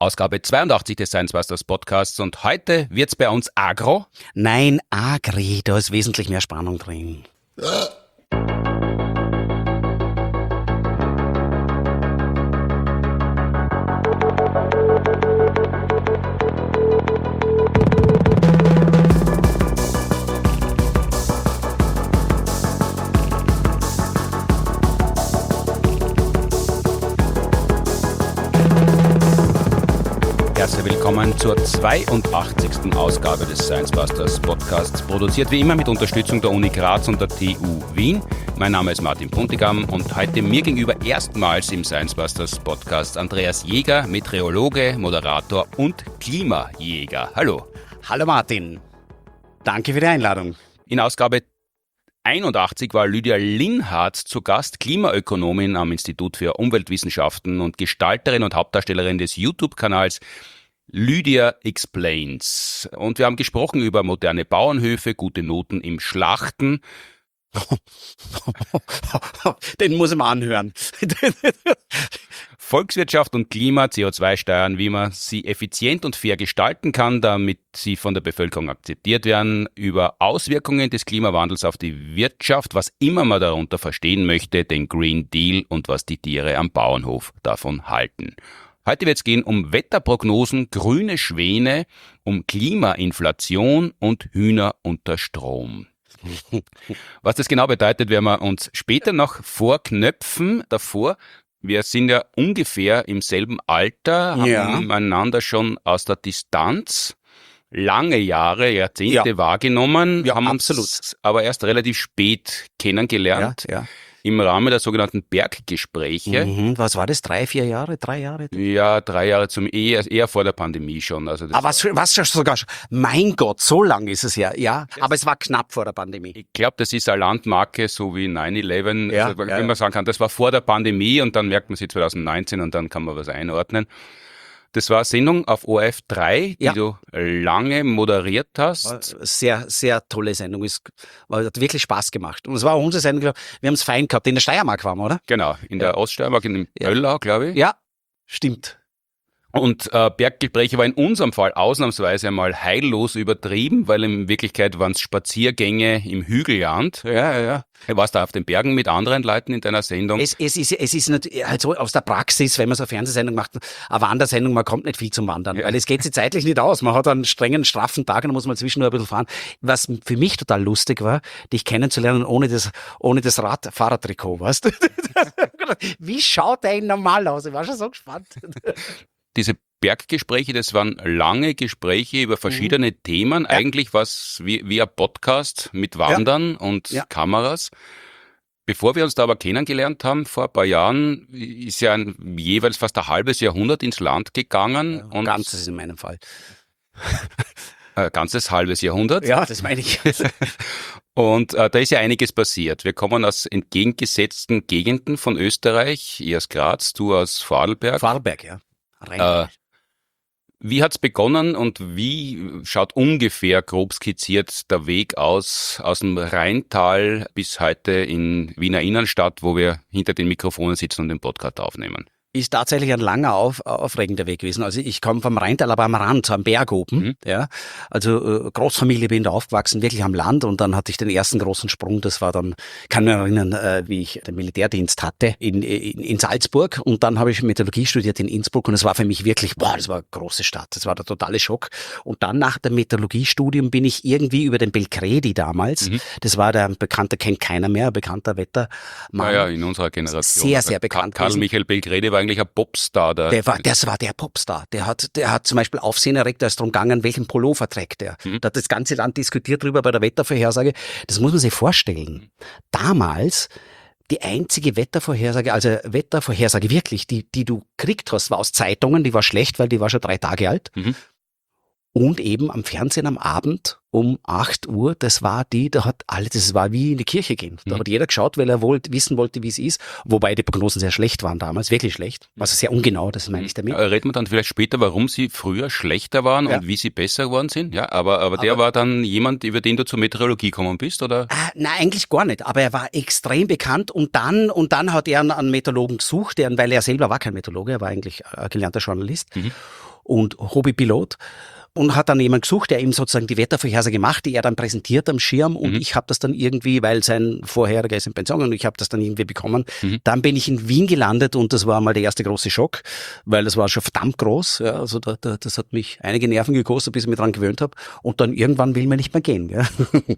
Ausgabe 82 des Science Busters Podcasts und heute wird's bei uns agro. Nein, agri, da ist wesentlich mehr Spannung drin. Herzlich willkommen zur 82. Ausgabe des Science Busters Podcasts, produziert wie immer mit Unterstützung der Uni Graz und der TU Wien. Mein Name ist Martin Puntigam und heute mir gegenüber erstmals im Science Busters Podcast Andreas Jäger, Meteorologe, Moderator und Klimajäger. Hallo. Hallo Martin, danke für die Einladung. In Ausgabe 81 war Lydia Linhardt zu Gast, Klimaökonomin am Institut für Umweltwissenschaften und Gestalterin und Hauptdarstellerin des YouTube-Kanals Lydia Explains. Und wir haben gesprochen über moderne Bauernhöfe, gute Noten im Schlachten. Den muss ich mal anhören. Volkswirtschaft und Klima, CO2-Steuern, wie man sie effizient und fair gestalten kann, damit sie von der Bevölkerung akzeptiert werden, über Auswirkungen des Klimawandels auf die Wirtschaft, was immer man darunter verstehen möchte, den Green Deal und was die Tiere am Bauernhof davon halten. Heute wird es gehen um Wetterprognosen, grüne Schwäne, um Klimainflation und Hühner unter Strom. Was das genau bedeutet, werden wir uns später noch vorknöpfen. Davor, wir sind ja ungefähr im selben Alter, haben einander schon aus der Distanz lange Jahre, Jahrzehnte wahrgenommen, haben uns aber erst relativ spät kennengelernt. Im Rahmen der sogenannten Berggespräche. Was war das? 3 Jahre? 3 Jahre? Ja, 3 Jahre eher vor der Pandemie schon. Also das was sogar schon? Mein Gott, so lang ist es ja. Aber es war knapp vor der Pandemie. Ich glaube, das ist eine Landmarke, so wie 9/11, wenn man sagen kann, das war vor der Pandemie und dann merkt man sie 2019 und dann kann man was einordnen. Das war eine Sendung auf ORF 3, die du lange moderiert hast. Sehr, sehr tolle Sendung. Hat wirklich Spaß gemacht. Und es war auch unsere Sendung, wir haben es fein gehabt. In der Steiermark waren wir, oder? Genau, in der Oststeiermark, in Böllau, glaube ich. Ja, stimmt. Und Berggespräche war in unserem Fall ausnahmsweise einmal heillos übertrieben, weil in Wirklichkeit waren es Spaziergänge im Hügelland. Ja. Warst du auf den Bergen mit anderen Leuten in deiner Sendung? Es ist nicht, halt so aus der Praxis, wenn man so eine Fernsehsendung macht, eine Wandersendung, man kommt nicht viel zum Wandern, weil es geht sich zeitlich nicht aus. Man hat einen strengen, straffen Tag und dann muss man zwischendurch ein bisschen fahren. Was für mich total lustig war, dich kennenzulernen ohne das Fahrradtrikot, weißt du? Wie schaut der normal aus? Ich war schon so gespannt. Diese Berggespräche, das waren lange Gespräche über verschiedene Themen. Eigentlich was wie ein Podcast mit Wandern und Kameras. Bevor wir uns da aber kennengelernt haben, vor ein paar Jahren, ist ja jeweils fast ein halbes Jahrhundert ins Land gegangen. Und ganzes in meinem Fall. Ein ganzes halbes Jahrhundert? Ja, das meine ich. Und da ist ja einiges passiert. Wir kommen aus entgegengesetzten Gegenden von Österreich. Ich aus Graz, du aus Vorarlberg. Vorarlberg, ja. Wie hat's begonnen und wie schaut ungefähr grob skizziert der Weg aus dem Rheintal bis heute in Wiener Innenstadt, wo wir hinter den Mikrofonen sitzen und den Podcast aufnehmen? Ist tatsächlich ein langer, aufregender Weg gewesen. Also ich komme vom Rheintal, aber am Rand, so am Berg oben. Ja. Also Großfamilie, bin da aufgewachsen, wirklich am Land. Und dann hatte ich den ersten großen Sprung. Das war dann, kann mich erinnern, wie ich den Militärdienst hatte in Salzburg. Und dann habe ich Meteorologie studiert in Innsbruck. Und es war für mich wirklich, das war eine große Stadt. Das war der totale Schock. Und dann nach dem Meteorologiestudium bin ich irgendwie über den Belcredi damals. Das war der bekannte, kennt keiner mehr, bekannter Wettermann. Ja, in unserer Generation. Sehr, sehr bekannt. Karl Michael Belcredi war eigentlich ein Popstar. Das war der Popstar. Der hat zum Beispiel Aufsehen erregt, da ist drum gegangen, welchen Pullover trägt der. Da hat das ganze Land diskutiert drüber bei der Wettervorhersage. Das muss man sich vorstellen. Damals die einzige Wettervorhersage wirklich, die du gekriegt hast, war aus Zeitungen, die war schlecht, weil die war schon 3 Tage alt. Und eben am Fernsehen am Abend um 8 Uhr, das war wie in die Kirche gehen. Da hat jeder geschaut, weil er wissen wollte, wie es ist. Wobei die Prognosen sehr schlecht waren damals, wirklich schlecht. Also sehr ungenau, das meine ich damit. Reden wir dann vielleicht später, warum sie früher schlechter waren und wie sie besser geworden sind? Ja, aber der war dann jemand, über den du zur Meteorologie gekommen bist, oder? Nein, eigentlich gar nicht. Aber er war extrem bekannt und dann hat er einen Meteorologen gesucht, weil er selber war kein Meteorologe, er war eigentlich ein gelernter Journalist. und Hobbypilot. Und hat dann jemand gesucht, der ihm sozusagen die Wettervorhersage macht, die er dann präsentiert am Schirm. Und ich habe das dann irgendwie, weil sein Vorheriger ist in Pension und ich habe das dann irgendwie bekommen. Dann bin ich in Wien gelandet und das war mal der erste große Schock, weil das war schon verdammt groß. Ja, also das hat mich einige Nerven gekostet, bis ich mich dran gewöhnt habe. Und dann irgendwann will man nicht mehr gehen. Ja.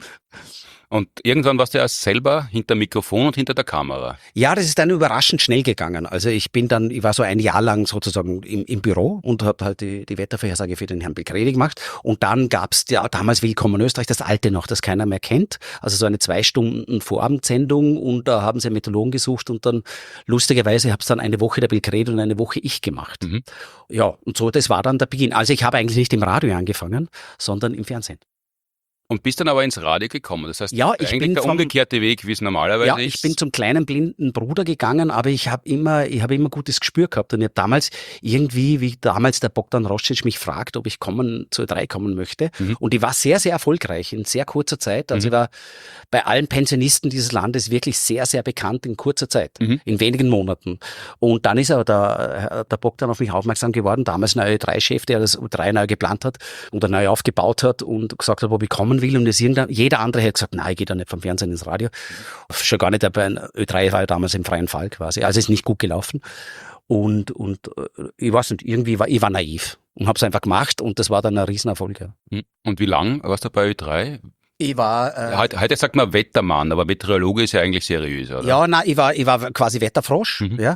Und irgendwann warst du ja selber hinter dem Mikrofon und hinter der Kamera. Ja, das ist dann überraschend schnell gegangen. Also ich war so ein Jahr lang sozusagen im Büro und habe halt die Wettervorhersage für den Herrn Belgredi gemacht. Und dann gab's ja damals Willkommen Österreich, das alte noch, das keiner mehr kennt. Also so eine 2 Stunden Vorabendsendung und da haben sie Meteorologen gesucht und dann lustigerweise habe es dann eine Woche der Belgredi und eine Woche ich gemacht. Ja, und so, das war dann der Beginn. Also ich habe eigentlich nicht im Radio angefangen, sondern im Fernsehen. Und bist dann aber ins Radio gekommen. Das heißt, ja, ich eigentlich bin der umgekehrte Weg, wie es normalerweise ist. Ja, ich bin zum kleinen blinden Bruder gegangen, aber ich habe immer gutes Gespür gehabt. Und ich habe damals irgendwie, wie damals der Bogdan Roscic mich fragt, ob ich zur Ö3 kommen möchte. Und ich war sehr, sehr erfolgreich in sehr kurzer Zeit. Also ich war bei allen Pensionisten dieses Landes wirklich sehr, sehr bekannt in kurzer Zeit, in wenigen Monaten. Und dann ist aber der Bogdan auf mich aufmerksam geworden, damals ein Ö3-Chef, der das Ö3 neu geplant hat und neu aufgebaut hat und gesagt hat, ob ich kommen will. Und jeder andere hätte gesagt, nein, ich gehe da nicht vom Fernsehen ins Radio. Schon gar nicht, aber Ö3 war ja damals im freien Fall quasi. Also ist nicht gut gelaufen. Und ich weiß nicht, ich war naiv und habe es einfach gemacht und das war dann ein Riesenerfolg. Ja. Und wie lang warst du bei Ö3? Ich war... Heute sagt man Wettermann, aber Meteorologe ist ja eigentlich seriös, oder? Ja, nein, ich war quasi Wetterfrosch, ja.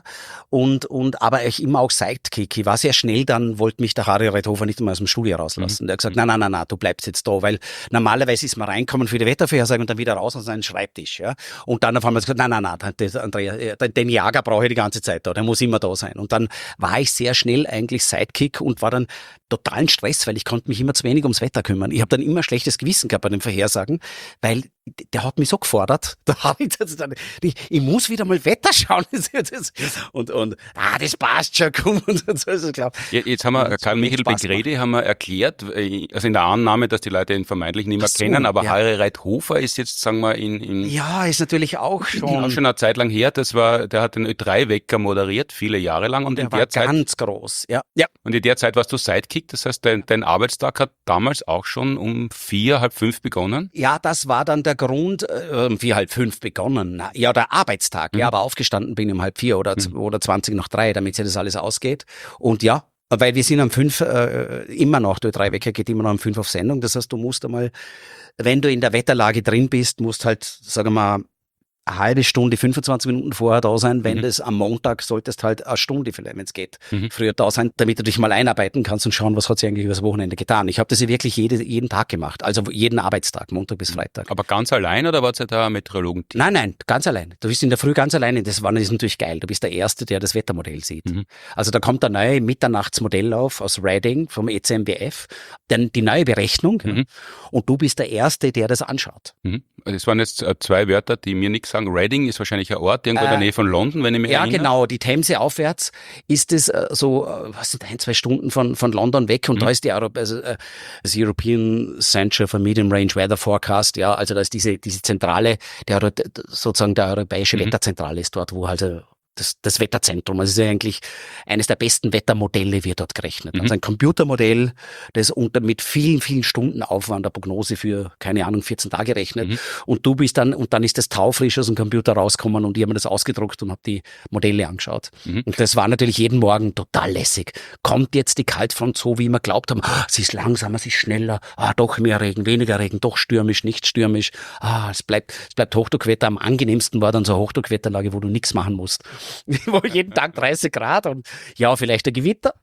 Aber ich immer auch Sidekick. Ich war sehr schnell, dann wollte mich der Harry Reithofer nicht einmal aus dem Studio rauslassen. Der hat gesagt, nein, du bleibst jetzt da, weil normalerweise ist man reinkommen für die Wettervorhersage und dann wieder raus an seinen Schreibtisch, ja. Und dann auf einmal gesagt, nein, den Jager brauche ich die ganze Zeit da, der muss immer da sein. Und dann war ich sehr schnell eigentlich Sidekick und war dann totalen Stress, weil ich konnte mich immer zu wenig ums Wetter kümmern. Ich habe dann immer schlechtes Gewissen gehabt bei den Vorhersagen, weil der hat mich so gefordert. Da habe ich muss wieder mal Wetter schauen. Das passt schon, komm. Und so ist es klar. Jetzt haben wir Karl Michael Belgredi haben wir erklärt, also in der Annahme, dass die Leute ihn vermeintlich nicht mehr kennen, aber Harry Reithofer ist jetzt, sagen wir, ja, ist natürlich auch schon eine Zeit lang her. Der hat den Ö3-Wecker moderiert, viele Jahre lang. Und der war ganz groß, ja. Und in der Zeit warst du Sidekick, das heißt, dein Arbeitstag hat damals auch schon um 4, halb 5 begonnen? Ja, das war dann der Grund, 4, halb 5 begonnen. Ja, der Arbeitstag, ja, aber aufgestanden bin ich um halb 4 oder 20 nach 3, damit sich das alles ausgeht. Und ja, weil wir sind um 5 immer noch, der Ö3-Wecker geht immer noch um 5 auf Sendung. Das heißt, du musst einmal, wenn du in der Wetterlage drin bist, musst halt, sagen wir mal, eine halbe Stunde, 25 Minuten vorher da sein. Wenn das am Montag solltest halt eine Stunde vielleicht, wenn es geht, früher da sein, damit du dich mal einarbeiten kannst und schauen, was hat sie eigentlich übers Wochenende getan. Ich habe das ja wirklich jeden Tag gemacht, also jeden Arbeitstag, Montag bis Freitag. Aber ganz allein oder war es ja da ein Meteorologenteam? Nein, ganz allein. Du bist in der Früh ganz alleine. Das ist natürlich geil. Du bist der Erste, der das Wettermodell sieht. Also da kommt ein neues Mitternachtsmodell auf aus Reading vom ECMWF, dann die neue Berechnung und du bist der Erste, der das anschaut. Das waren jetzt 2 Wörter, die mir nichts sagen. Reading ist wahrscheinlich ein Ort irgendwo in der Nähe von London, wenn ich mich erinnere. Ja, genau. Die Themse aufwärts ist es was sind 1-2 Stunden von London weg und da ist das European Centre for Medium Range Weather Forecast, ja, also da ist diese Zentrale, sozusagen der europäische Wetterzentrale ist dort, wo halt das Wetterzentrum. Also es ist ja eigentlich eines der besten Wettermodelle wird dort gerechnet. Also ein Computermodell, das mit vielen, vielen Stunden Aufwand der Prognose für, keine Ahnung, 14 Tage rechnet. Und dann ist das taufrisch aus dem Computer rausgekommen und ich habe mir das ausgedruckt und habe die Modelle angeschaut. Und das war natürlich jeden Morgen total lässig. Kommt jetzt die Kaltfront so, wie wir glaubt haben, sie ist langsamer, sie ist schneller, doch mehr Regen, weniger Regen, doch stürmisch, nicht stürmisch, es bleibt Hochdruckwetter. Am angenehmsten war dann so eine Hochdruckwetterlage, wo du nichts machen musst. Jeden Tag 30 Grad und ja, vielleicht ein Gewitter.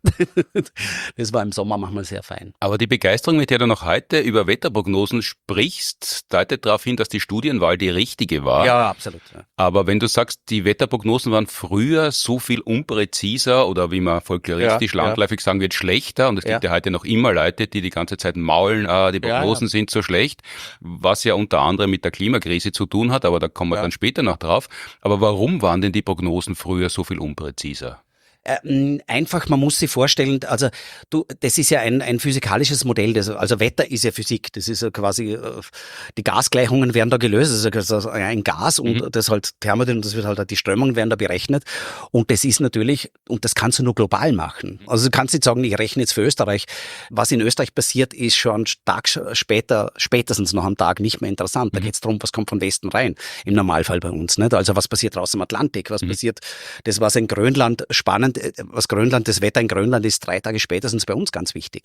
Das war im Sommer manchmal sehr fein. Aber die Begeisterung, mit der du noch heute über Wetterprognosen sprichst, deutet darauf hin, dass die Studienwahl die richtige war. Ja, absolut. Ja. Aber wenn du sagst, die Wetterprognosen waren früher so viel unpräziser oder wie man folkloristisch landläufig sagen wird, schlechter und es gibt ja heute noch immer Leute, die ganze Zeit maulen, die Prognosen sind so schlecht, was ja unter anderem mit der Klimakrise zu tun hat, aber da kommen wir dann später noch drauf. Aber warum waren denn die Prognosen früher so viel unpräziser? Einfach, man muss sich vorstellen, also das ist ja ein physikalisches Modell, also Wetter ist ja Physik, das ist ja quasi, die Gasgleichungen werden da gelöst, das ist also ein Gas und das halt Thermodynamik, das wird halt, die Strömungen werden da berechnet und das ist natürlich, und das kannst du nur global machen. Also du kannst nicht sagen, ich rechne jetzt für Österreich, was in Österreich passiert, ist schon einen Tag später, spätestens noch am Tag nicht mehr interessant. Da geht es darum, was kommt von Westen rein, im Normalfall bei uns, nicht? Also was passiert draußen im Atlantik, was passiert, das was in Grönland spannend, das Wetter in Grönland ist 3 Tage spätestens bei uns ganz wichtig.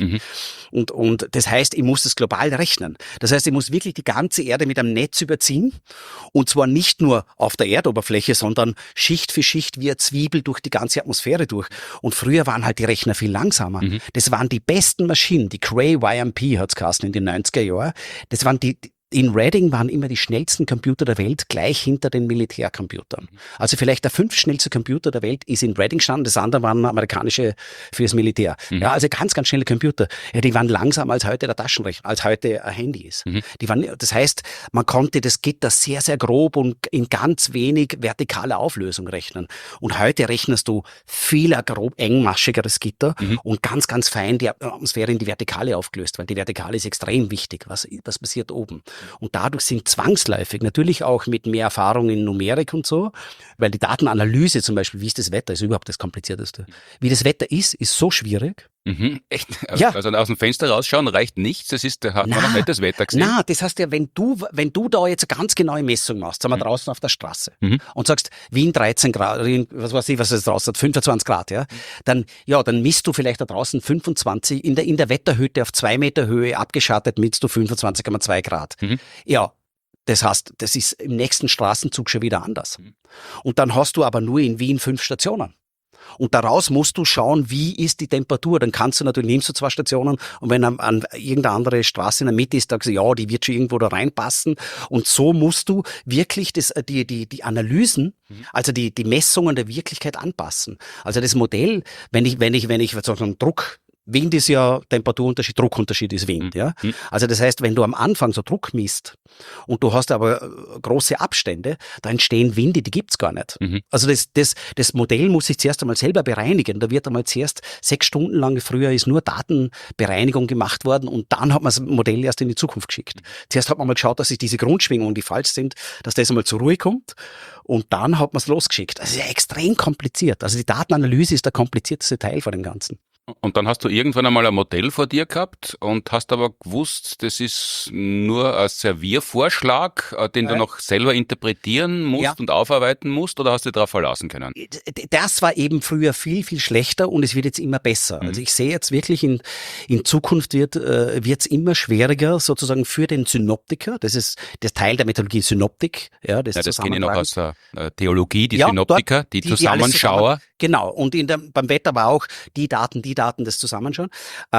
Und das heißt, ich muss das global rechnen. Das heißt, ich muss wirklich die ganze Erde mit einem Netz überziehen und zwar nicht nur auf der Erdoberfläche, sondern Schicht für Schicht wie eine Zwiebel durch die ganze Atmosphäre durch. Und früher waren halt die Rechner viel langsamer. Das waren die besten Maschinen, die Cray YMP hat's geheißen in den 90er Jahren. Das waren in Reading waren immer die schnellsten Computer der Welt gleich hinter den Militärcomputern. Also vielleicht der 5. schnellste Computer der Welt ist in Reading gestanden, das andere waren amerikanische fürs Militär. Ja, also ganz, ganz schnelle Computer. Ja, die waren langsamer als heute der Taschenrechner, als heute ein Handy ist. Die waren, das heißt, man konnte das Gitter sehr, sehr grob und in ganz wenig vertikaler Auflösung rechnen. Und heute rechnest du viel grob engmaschigeres Gitter und ganz, ganz fein die Atmosphäre in die Vertikale aufgelöst, weil die Vertikale ist extrem wichtig, was passiert oben. Und dadurch sind zwangsläufig, natürlich auch mit mehr Erfahrung in Numerik und so, weil die Datenanalyse zum Beispiel, wie ist das Wetter, ist überhaupt das Komplizierteste. Wie das Wetter ist so schwierig. Echt? Ja. Also aus dem Fenster rausschauen reicht nichts, da hat man noch nicht das Wetter gesehen. Na, das heißt ja, wenn du da jetzt eine ganz genaue Messung machst, sagen wir draußen auf der Straße und sagst, Wien 13 Grad, was weiß ich, was es draußen hat, 25 Grad, ja, dann misst du vielleicht da draußen 25, in der Wetterhütte auf 2 Meter Höhe abgeschattet misst du 25,2 Grad. Ja. Das heißt, das ist im nächsten Straßenzug schon wieder anders. Und dann hast du aber nur in Wien 5 Stationen. Und daraus musst du schauen, wie ist die Temperatur. Dann nimmst du 2 Stationen und wenn an irgendeine andere Straße in der Mitte ist, sagst du, ja, die wird schon irgendwo da reinpassen. Und so musst du wirklich die Analysen, also die Messungen der Wirklichkeit anpassen. Also das Modell, wenn ich sozusagen Druck, Wind ist ja Temperaturunterschied, Druckunterschied ist Wind, ja. Also das heißt, wenn du am Anfang so Druck misst und du hast aber große Abstände, da entstehen Winde, die gibt's gar nicht. Also das Modell muss sich zuerst einmal selber bereinigen. Da wird einmal zuerst 6 Stunden lang, früher ist nur Datenbereinigung gemacht worden und dann hat man das Modell erst in die Zukunft geschickt. Zuerst hat man mal geschaut, dass sich diese Grundschwingungen, die falsch sind, dass das einmal zur Ruhe kommt und dann hat man es losgeschickt. Das ist ja extrem kompliziert. Also die Datenanalyse ist der komplizierteste Teil von dem Ganzen. Und dann hast du irgendwann einmal ein Modell vor dir gehabt und hast aber gewusst, das ist nur ein Serviervorschlag, den du noch selber interpretieren musst und aufarbeiten musst, oder hast du darauf verlassen können? Das war eben früher viel, viel schlechter und es wird jetzt immer besser. Also ich sehe jetzt wirklich, in Zukunft wird's immer schwieriger, sozusagen für den Synoptiker, das ist der Teil der Methodologie Synoptik. Ja, das kenne ich noch aus der Theologie, die Synoptiker, die Zusammenschauer. Genau, und beim Wetter war auch die Daten, das Zusammenschauen.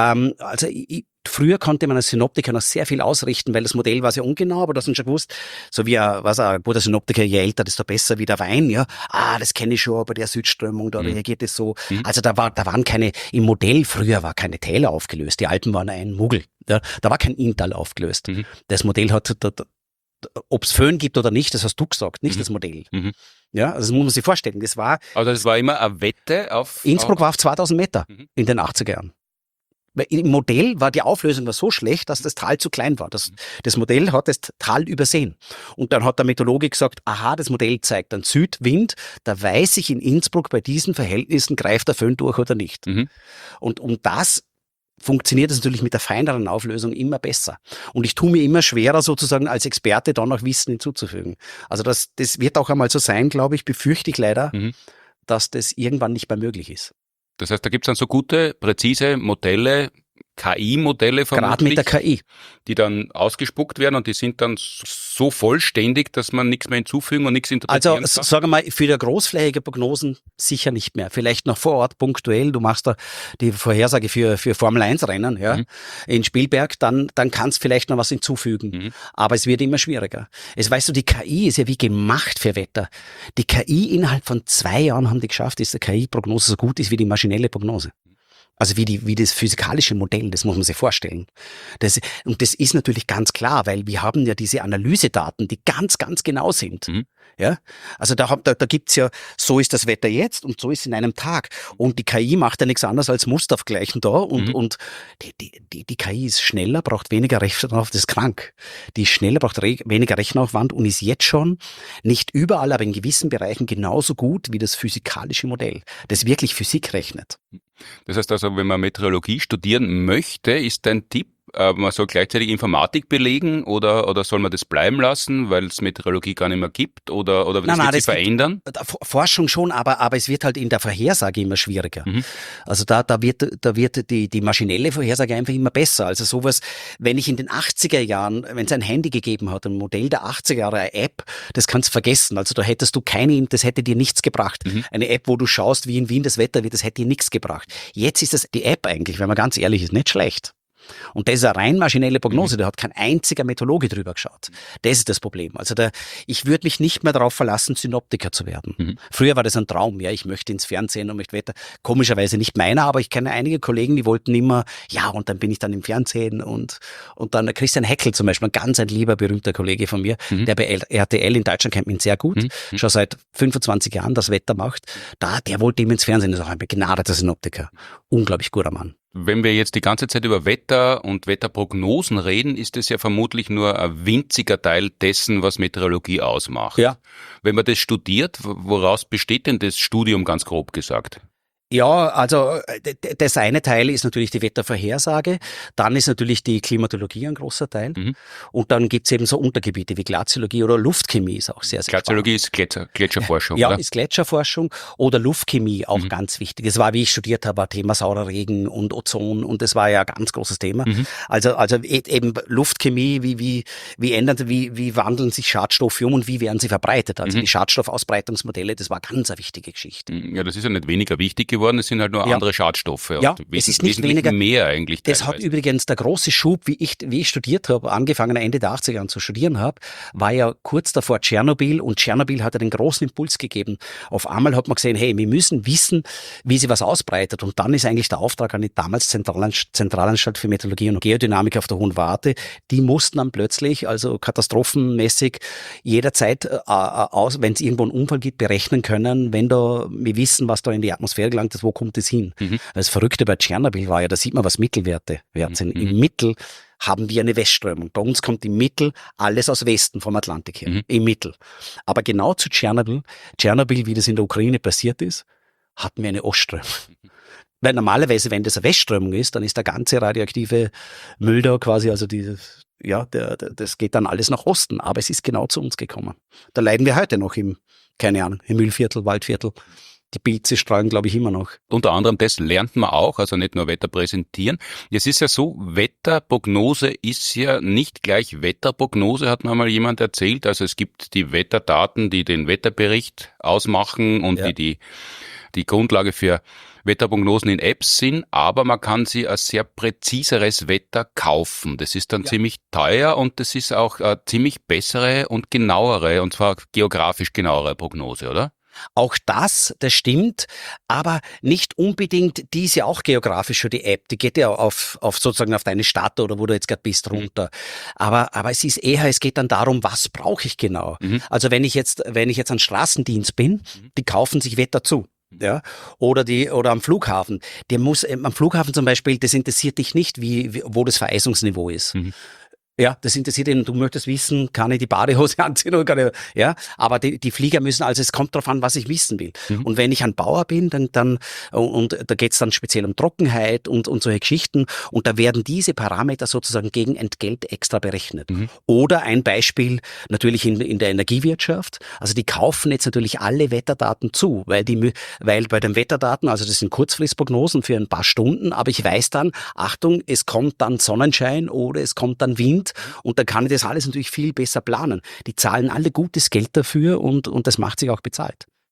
Früher konnte man als Synoptiker noch sehr viel ausrichten, weil das Modell war sehr ungenau, aber du hast schon gewusst, so wie ein guter Synoptiker, je älter, desto besser wie der Wein, ja. Das kenne ich schon, bei der Südströmung, da reagiert es so. Also da waren im Modell früher war keine Täler aufgelöst, die Alpen waren ein Muggel, ja. Da war kein Inntal aufgelöst. Das Modell hat, ob es Föhn gibt oder nicht, das hast du gesagt, nicht das Modell. Ja, also das muss man sich vorstellen. Das war immer eine Wette auf... Innsbruck war auf 2000 Meter in den 80er Jahren. Weil im Modell war die Auflösung so schlecht, dass das Tal zu klein war. Das Modell hat das Tal übersehen. Und dann hat der Meteorologe gesagt, aha, das Modell zeigt einen Südwind, da weiß ich in Innsbruck bei diesen Verhältnissen, greift der Föhn durch oder nicht. Und um das funktioniert es natürlich mit der feineren Auflösung immer besser. Und ich tue mir immer schwerer, sozusagen als Experte da noch Wissen hinzuzufügen. Also das wird auch einmal so sein, glaube ich, befürchte ich leider, dass das irgendwann nicht mehr möglich ist. Das heißt, da gibt es dann so gute, präzise Modelle, KI-Modelle vermutlich, gerade mit der KI, die dann ausgespuckt werden und die sind dann so vollständig, dass man nichts mehr hinzufügen und nichts interpretieren kann? Also sagen wir mal, für die großflächige Prognosen sicher nicht mehr. Vielleicht noch vor Ort punktuell, du machst da die Vorhersage für Formel-1-Rennen in Spielberg, dann kannst du vielleicht noch was hinzufügen. Aber es wird immer schwieriger. Weißt du, die KI ist ja wie gemacht für Wetter. Die KI innerhalb von 2 Jahren haben die geschafft, dass die KI-Prognose so gut ist wie die maschinelle Prognose. Also wie das physikalische Modell, das muss man sich vorstellen. Und das ist natürlich ganz klar, weil wir haben ja diese Analysedaten, die ganz, ganz genau sind. Mhm. Ja, also da gibt's ja, so ist das Wetter jetzt und so ist es in einem Tag. Und die KI macht ja nichts anderes als Mustervergleichen da und die KI ist schneller, braucht weniger Rechenaufwand, das ist krank. Die ist schneller, braucht weniger Rechenaufwand und ist jetzt schon nicht überall, aber in gewissen Bereichen genauso gut wie das physikalische Modell, das wirklich Physik rechnet. Das heißt also, wenn man Meteorologie studieren möchte, ist dein Tipp, man soll gleichzeitig Informatik belegen oder soll man das bleiben lassen, weil es Meteorologie gar nicht mehr gibt oder das wird sich verändern? Forschung schon, aber es wird halt in der Vorhersage immer schwieriger. Mhm. Also da wird die maschinelle Vorhersage einfach immer besser. Also sowas, wenn ich in den 80er Jahren, wenn es ein Handy gegeben hat, ein Modell der 80er Jahre, eine App, das kannst du vergessen. Also da hättest du das hätte dir nichts gebracht. Mhm. Eine App, wo du schaust, wie in Wien das Wetter wird, das hätte dir nichts gebracht. Jetzt ist die App eigentlich, wenn man ganz ehrlich ist, nicht schlecht. Und das ist eine rein maschinelle Prognose, da hat kein einziger Meteorologe drüber geschaut. Das ist das Problem. Also ich würde mich nicht mehr darauf verlassen, Synoptiker zu werden. Mhm. Früher war das ein Traum, ja, ich möchte ins Fernsehen und möchte Wetter. Komischerweise nicht meiner, aber ich kenne einige Kollegen, die wollten immer, ja, und dann bin ich dann im Fernsehen und dann Christian Heckel zum Beispiel, ein lieber, berühmter Kollege von mir, der bei RTL in Deutschland kennt ihn sehr gut, schon seit 25 Jahren das Wetter macht, der wollte ihm ins Fernsehen, das ist auch ein begnadeter Synoptiker. Unglaublich guter Mann. Wenn wir jetzt die ganze Zeit über Wetter und Wetterprognosen reden, ist es ja vermutlich nur ein winziger Teil dessen, was Meteorologie ausmacht. Ja. Wenn man das studiert, woraus besteht denn das Studium ganz grob gesagt? Ja, also das eine Teil ist natürlich die Wettervorhersage, dann ist natürlich die Klimatologie ein großer Teil und dann gibt's eben so Untergebiete wie Glaziologie oder Luftchemie ist auch sehr, sehr Glaziologie spannend. ist Gletscherforschung, ja, oder? ist Gletscherforschung oder Luftchemie auch ganz wichtig. Das war, wie ich studiert habe, ein Thema saurer Regen und Ozon und das war ja ein ganz großes Thema. Also eben Luftchemie, wie wandeln sich Schadstoffe um und wie werden sie verbreitet? Also die Schadstoffausbreitungsmodelle, das war ganz eine wichtige Geschichte. Ja, das ist ja nicht weniger wichtig geworden, es sind halt nur andere Schadstoffe. Ja, es ist nicht weniger mehr eigentlich. Es hat übrigens der große Schub, wie ich studiert habe, angefangen Ende der 80er Jahren zu studieren habe, war ja kurz davor Tschernobyl und Tschernobyl hat ja den großen Impuls gegeben. Auf einmal hat man gesehen, hey, wir müssen wissen, wie sich was ausbreitet und dann ist eigentlich der Auftrag an die damals Zentralanstalt für Meteorologie und Geodynamik auf der Hohen Warte, die mussten dann plötzlich, also katastrophenmäßig, jederzeit, wenn es irgendwo einen Unfall gibt, berechnen können, wenn wir wissen, was da in die Atmosphäre gelangt ist, wo kommt es hin? Das Verrückte bei Tschernobyl war ja, da sieht man, was Mittelwerte wert sind. Im Mittel haben wir eine Westströmung. Bei uns kommt im Mittel alles aus Westen vom Atlantik her. Im Mittel. Aber genau zu Tschernobyl, wie das in der Ukraine passiert ist, hatten wir eine Ostströmung. Weil normalerweise, wenn das eine Westströmung ist, dann ist der ganze radioaktive Müll da quasi, also das geht dann alles nach Osten. Aber es ist genau zu uns gekommen. Da leiden wir heute noch im Müllviertel, Waldviertel. Die Pilze streuen, glaube ich, immer noch. Unter anderem das lernt man auch, also nicht nur Wetter präsentieren. Es ist ja so, Wetterprognose ist ja nicht gleich Wetterprognose, hat mir mal jemand erzählt. Also es gibt die Wetterdaten, die den Wetterbericht ausmachen und die Grundlage für Wetterprognosen in Apps sind, aber man kann sie als sehr präziseres Wetter kaufen. Das ist dann ziemlich teuer und das ist auch eine ziemlich bessere und genauere, und zwar geografisch genauere Prognose, oder? Auch das stimmt, aber nicht unbedingt, die ist ja auch geografisch für die App, die geht ja auf sozusagen auf deine Stadt oder wo du jetzt gerade bist runter. Aber es ist eher, es geht dann darum, was brauche ich genau? Also wenn ich jetzt an Straßendienst bin, die kaufen sich Wetter zu. Ja, oder am Flughafen. Am Flughafen zum Beispiel, das interessiert dich nicht, wo das Vereisungsniveau ist. Ja, das interessiert ihn. Du möchtest wissen, kann ich die Badehose anziehen oder kann ich, ja? Aber die Flieger müssen, also es kommt darauf an, was ich wissen will. Und wenn ich ein Bauer bin, dann und da geht's dann speziell um Trockenheit und solche Geschichten. Und da werden diese Parameter sozusagen gegen Entgelt extra berechnet. Oder ein Beispiel natürlich in der Energiewirtschaft. Also die kaufen jetzt natürlich alle Wetterdaten zu, weil bei den Wetterdaten, also das sind Kurzfristprognosen für ein paar Stunden, aber ich weiß dann, Achtung, es kommt dann Sonnenschein oder es kommt dann Wind. Und da kann ich das alles natürlich viel besser planen. Die zahlen alle gutes Geld dafür und das macht sich auch bezahlt.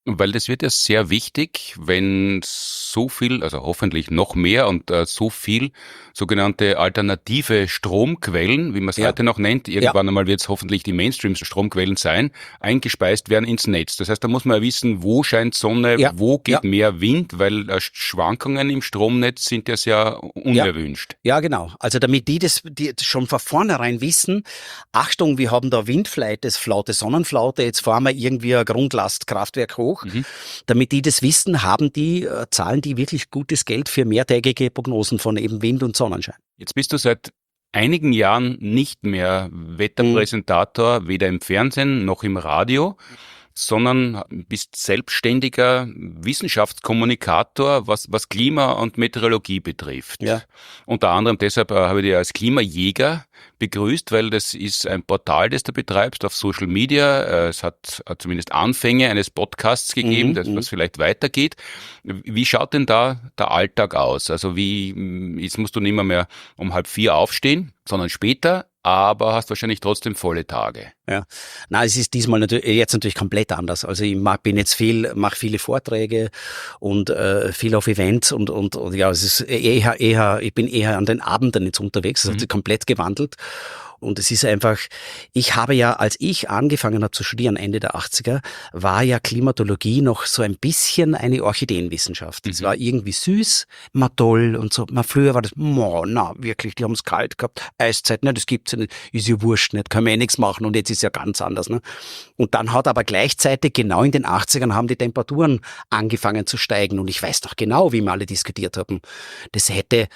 Weil das wird ja sehr wichtig, wenn so viel, also hoffentlich noch mehr und so viel sogenannte alternative Stromquellen, wie man es heute noch nennt, irgendwann einmal wird es hoffentlich die Mainstream-Stromquellen sein, eingespeist werden ins Netz. Das heißt, da muss man ja wissen, wo scheint Sonne, wo geht mehr Wind, weil Schwankungen im Stromnetz sind ja sehr unerwünscht. Ja, genau. Also damit die schon von vornherein wissen, Achtung, wir haben da Windflaute, Flaute, Sonnenflaute, jetzt fahren wir irgendwie ein Grundlastkraftwerk hoch. Damit die das wissen, zahlen die wirklich gutes Geld für mehrtägige Prognosen von eben Wind und Sonnenschein. Jetzt bist du seit einigen Jahren nicht mehr Wetterpräsentator, weder im Fernsehen noch im Radio, sondern bist selbstständiger Wissenschaftskommunikator, was Klima und Meteorologie betrifft. Ja. Unter anderem deshalb habe ich dich als Klimajäger begrüßt, weil das ist ein Portal, das du betreibst auf Social Media. Es hat zumindest Anfänge eines Podcasts gegeben, was vielleicht weitergeht. Wie schaut denn da der Alltag aus? Also jetzt musst du nicht mehr um 3:30 aufstehen, sondern später, aber hast wahrscheinlich trotzdem volle Tage. Ja, na, es ist diesmal natürlich komplett anders. Also ich mache viele Vorträge und viel auf Events und ja, es ist ich bin eher an den Abenden jetzt unterwegs. Das hat sich komplett gewandelt. Und es ist einfach, ich habe ja, als ich angefangen habe zu studieren, Ende der 80er, war ja Klimatologie noch so ein bisschen eine Orchideenwissenschaft. Es war irgendwie süß, mal toll und so. Früher war das, wirklich, die haben es kalt gehabt, Eiszeit, ne, das gibt's ja nicht, ist ja wurscht, nicht, können wir eh nichts machen und jetzt ist ja ganz anders. Ne? Und dann hat aber gleichzeitig, genau in den 80ern, haben die Temperaturen angefangen zu steigen und ich weiß noch genau, wie wir alle diskutiert haben. Das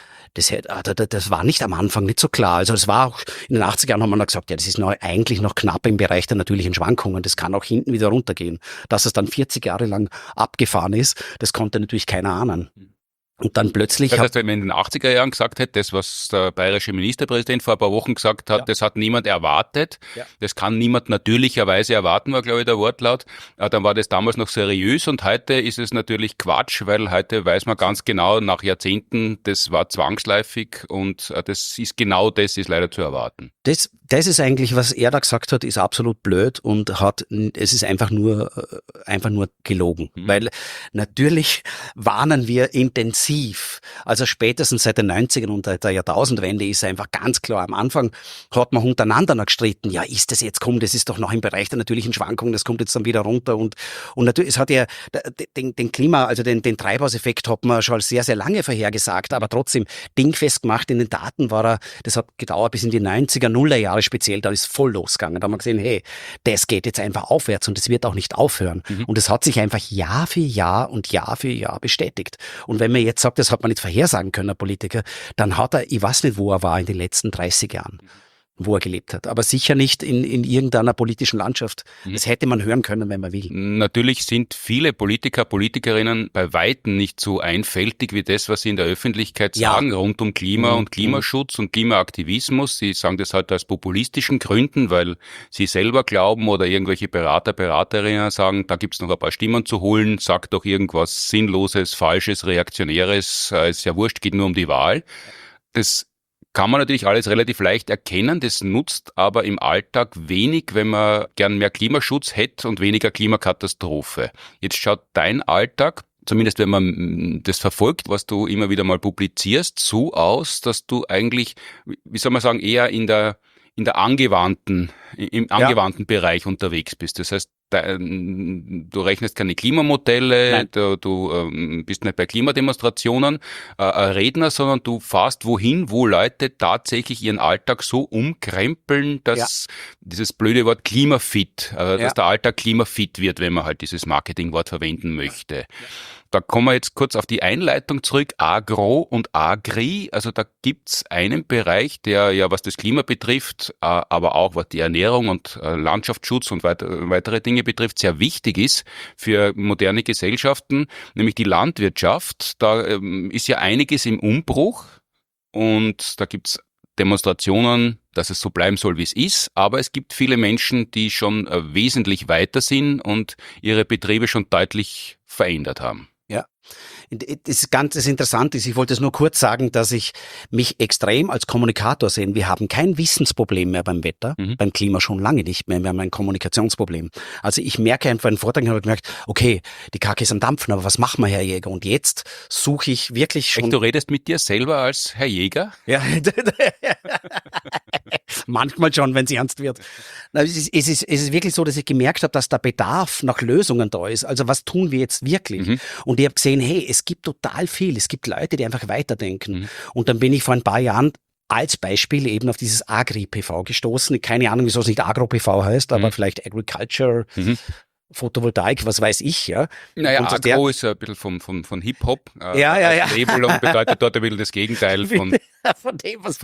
war nicht am Anfang nicht so klar. Also es war auch in den 80er Jahren haben wir noch gesagt, ja, das ist eigentlich noch knapp im Bereich der natürlichen Schwankungen. Das kann auch hinten wieder runtergehen. Dass es dann 40 Jahre lang abgefahren ist, das konnte natürlich keiner ahnen. Und dann plötzlich... Das heißt, wenn man in den 80er Jahren gesagt hätte, das, was der bayerische Ministerpräsident vor ein paar Wochen gesagt hat, das hat niemand erwartet, das kann niemand natürlicherweise erwarten, war, glaube ich, der Wortlaut, dann war das damals noch seriös und heute ist es natürlich Quatsch, weil heute weiß man ganz genau, nach Jahrzehnten, das war zwangsläufig und das ist leider zu erwarten. Das ist eigentlich, was er da gesagt hat, ist absolut blöd und es ist einfach nur gelogen. Weil natürlich warnen wir intensiv. Also spätestens seit den 90ern und der Jahrtausendwende ist einfach ganz klar. Am Anfang hat man untereinander noch gestritten. Ja, ist das jetzt, das ist doch noch im Bereich der natürlichen Schwankungen, das kommt jetzt dann wieder runter und natürlich, es hat ja den Klima, also den Treibhauseffekt hat man schon sehr, sehr lange vorhergesagt, aber trotzdem dingfest gemacht in den Daten das hat gedauert bis in die 90er, Nullerjahre speziell, da ist voll losgegangen. Da haben wir gesehen, hey, das geht jetzt einfach aufwärts und das wird auch nicht aufhören. Und es hat sich einfach Jahr für Jahr und Jahr für Jahr bestätigt. Und wenn man jetzt sagt, das hat man nicht vorhersagen können, der Politiker, dann hat ich weiß nicht, wo er war in den letzten 30 Jahren. Wo er gelebt hat. Aber sicher nicht in irgendeiner politischen Landschaft. Das hätte man hören können, wenn man will. Natürlich sind viele Politiker, Politikerinnen bei Weitem nicht so einfältig wie das, was sie in der Öffentlichkeit sagen, rund um Klima und Klimaschutz und Klimaaktivismus. Sie sagen das halt aus populistischen Gründen, weil sie selber glauben oder irgendwelche Beraterinnen sagen, da gibt's noch ein paar Stimmen zu holen, sagt doch irgendwas Sinnloses, Falsches, Reaktionäres, ist ja wurscht, geht nur um die Wahl. Das kann man natürlich alles relativ leicht erkennen, das nutzt aber im Alltag wenig, wenn man gern mehr Klimaschutz hätte und weniger Klimakatastrophe. Jetzt schaut dein Alltag, zumindest wenn man das verfolgt, was du immer wieder mal publizierst, so aus, dass du eigentlich, wie soll man sagen, eher im angewandten Bereich unterwegs bist. Das heißt, du rechnest keine Klimamodelle, du bist nicht bei Klimademonstrationen Redner, sondern du fährst wohin, wo Leute tatsächlich ihren Alltag so umkrempeln, dass dieses blöde Wort klimafit, dass der Alltag klimafit wird, wenn man halt dieses Marketingwort verwenden möchte. Da kommen wir jetzt kurz auf die Einleitung zurück, Agro und Agri. Also da gibt's einen Bereich, der ja, was das Klima betrifft, aber auch was die Ernährung und Landschaftsschutz und weitere Dinge betrifft, sehr wichtig ist für moderne Gesellschaften, nämlich die Landwirtschaft. Da ist ja einiges im Umbruch und da gibt's Demonstrationen, dass es so bleiben soll, wie es ist, aber es gibt viele Menschen, die schon wesentlich weiter sind und ihre Betriebe schon deutlich verändert haben. Ja, Das Interessante ist, ich wollte es nur kurz sagen, dass ich mich extrem als Kommunikator sehe. Wir haben kein Wissensproblem mehr beim Wetter, beim Klima schon lange nicht mehr. Wir haben ein Kommunikationsproblem. Also ich merke einfach, einen Vortrag habe ich gemerkt, okay, die Kacke ist am Dampfen, aber was machen wir, Herr Jäger? Und jetzt suche ich wirklich schon... Du redest mit dir selber als Herr Jäger? Ja, manchmal schon, wenn es ernst wird. Es ist wirklich so, dass ich gemerkt habe, dass der Bedarf nach Lösungen da ist. Also was tun wir jetzt wirklich? Und ich habe gesehen, hey, es gibt total viel. Es gibt Leute, die einfach weiterdenken. Und dann bin ich vor ein paar Jahren als Beispiel eben auf dieses Agri-PV gestoßen. Keine Ahnung, wieso es nicht Agro-PV heißt, aber vielleicht Agriculture, Photovoltaik, was weiß ich, ja. Naja, und Agro ist ja ein bisschen von Hip-Hop. Ja. Labelung bedeutet dort ein bisschen das Gegenteil von dem, was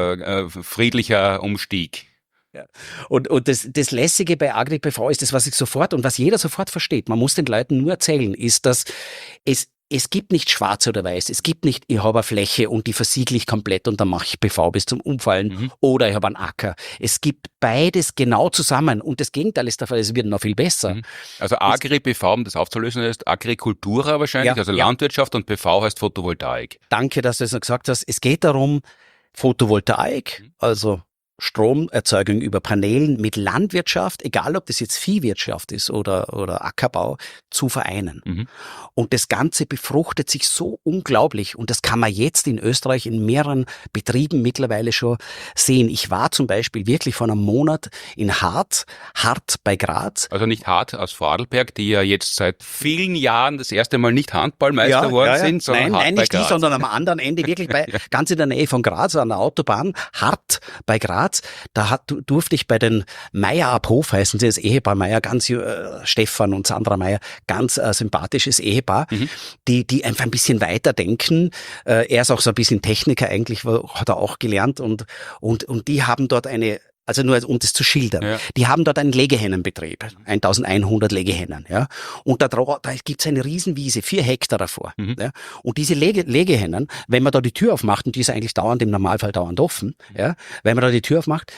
friedlicher Umstieg. Ja. Und das Lässige bei Agri-PV ist das, was ich sofort und was jeder sofort versteht, man muss den Leuten nur erzählen, ist, dass es gibt nicht schwarz oder weiß, es gibt nicht, ich habe eine Fläche und die versiegle ich komplett und dann mache ich PV bis zum Umfallen oder ich habe einen Acker. Es gibt beides genau zusammen und das Gegenteil ist der Fall, es wird noch viel besser. Also Agri-PV, um das aufzulösen, heißt Agricultura wahrscheinlich, also Landwirtschaft und PV heißt Photovoltaik. Danke, dass du das noch gesagt hast. Es geht darum, Photovoltaik, also Stromerzeugung über Paneelen mit Landwirtschaft, egal ob das jetzt Viehwirtschaft ist oder Ackerbau, zu vereinen. Und das Ganze befruchtet sich so unglaublich und das kann man jetzt in Österreich in mehreren Betrieben mittlerweile schon sehen. Ich war zum Beispiel wirklich vor einem Monat in Hart bei Graz. Also nicht Hart aus Vorarlberg, die ja jetzt seit vielen Jahren das erste Mal nicht Handballmeister geworden sind, sondern Nein, nicht die, sondern am anderen Ende, wirklich ganz in der Nähe von Graz, an der Autobahn, Hart bei Graz. Da durfte ich bei den Meier ab Hof, heißen sie, das Ehepaar Meier, ganz Stefan und Sandra Meier, ganz sympathisches Ehepaar, die einfach ein bisschen weiter denken. Er ist auch so ein bisschen Techniker eigentlich, hat er auch gelernt und die haben dort also nur um das zu schildern. Die haben dort einen Legehennenbetrieb, 1100 Legehennen, ja. Und da gibt's eine Riesenwiese, 4 Hektar davor, ja. Und diese Legehennen, wenn man da die Tür aufmacht, und die ist eigentlich im Normalfall dauernd offen, ja. Wenn man da die Tür aufmacht,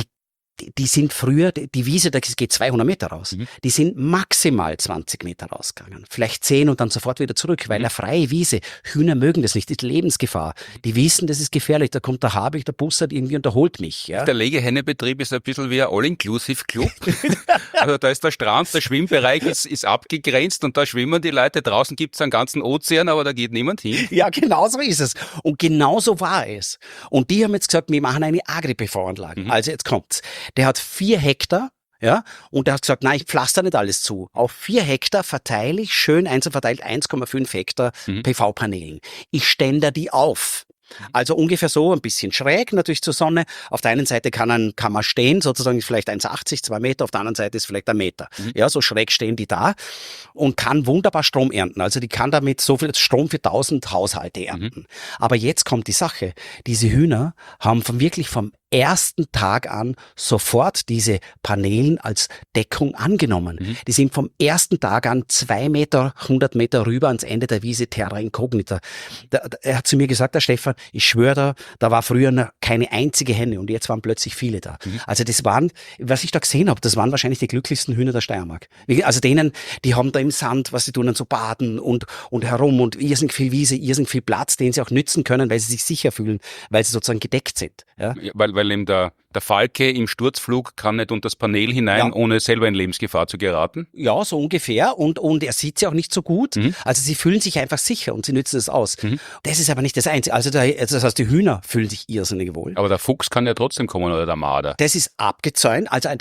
die sind früher, die Wiese, da geht 200 Meter raus. Die sind maximal 20 Meter rausgegangen. Vielleicht 10 und dann sofort wieder zurück, weil eine freie Wiese, Hühner mögen das nicht, das ist Lebensgefahr. Die wissen, das ist gefährlich, da kommt der Habicht, der Bussard irgendwie und der holt mich. Ja? Der Legehennenbetrieb ist ein bisschen wie ein All-Inclusive-Club. Also da ist der Strand, der Schwimmbereich ist abgegrenzt und da schwimmen die Leute. Draußen gibt's einen ganzen Ozean, aber da geht niemand hin. Ja, genau so ist es. Und genau so war es. Und die haben jetzt gesagt, wir machen eine Agri-PV-Anlage. Also jetzt kommt's. Der hat 4 Hektar, ja, und der hat gesagt, nein, ich pflaster nicht alles zu. Auf 4 Hektar verteile ich schön einzeln verteilt 1,5 Hektar PV-Paneelen. Ich ständer die auf. Also ungefähr so, ein bisschen schräg natürlich zur Sonne. Auf der einen Seite kann man stehen, sozusagen ist vielleicht 1,80, 2 Meter, auf der anderen Seite ist vielleicht 1 Meter. Ja, so schräg stehen die da und kann wunderbar Strom ernten. Also die kann damit so viel Strom für 1000 Haushalte ernten. Aber jetzt kommt die Sache. Diese Hühner haben wirklich vom ersten Tag an sofort diese Paneelen als Deckung angenommen. Die sind vom ersten Tag an 2 Meter, 100 Meter rüber ans Ende der Wiese, terra incognita. Er hat zu mir gesagt, der Stefan, ich schwöre da war früher noch keine einzige Henne und jetzt waren plötzlich viele da. Also das waren, was ich da gesehen habe, das waren wahrscheinlich die glücklichsten Hühner der Steiermark. Also die haben da im Sand, was sie tun, dann so baden und herum und irrsinnig viel Wiese, irrsinnig viel Platz, den sie auch nützen können, weil sie sich sicher fühlen, weil sie sozusagen gedeckt sind. Ja? Weil eben der Falke im Sturzflug kann nicht unter das Panel hinein, ohne selber in Lebensgefahr zu geraten. Ja, so ungefähr. Und er sieht sie auch nicht so gut. Also sie fühlen sich einfach sicher und sie nützen es aus. Das ist aber nicht das Einzige. Also das heißt, die Hühner fühlen sich irrsinnig wohl. Aber der Fuchs kann ja trotzdem kommen oder der Marder. Das ist abgezäunt. Also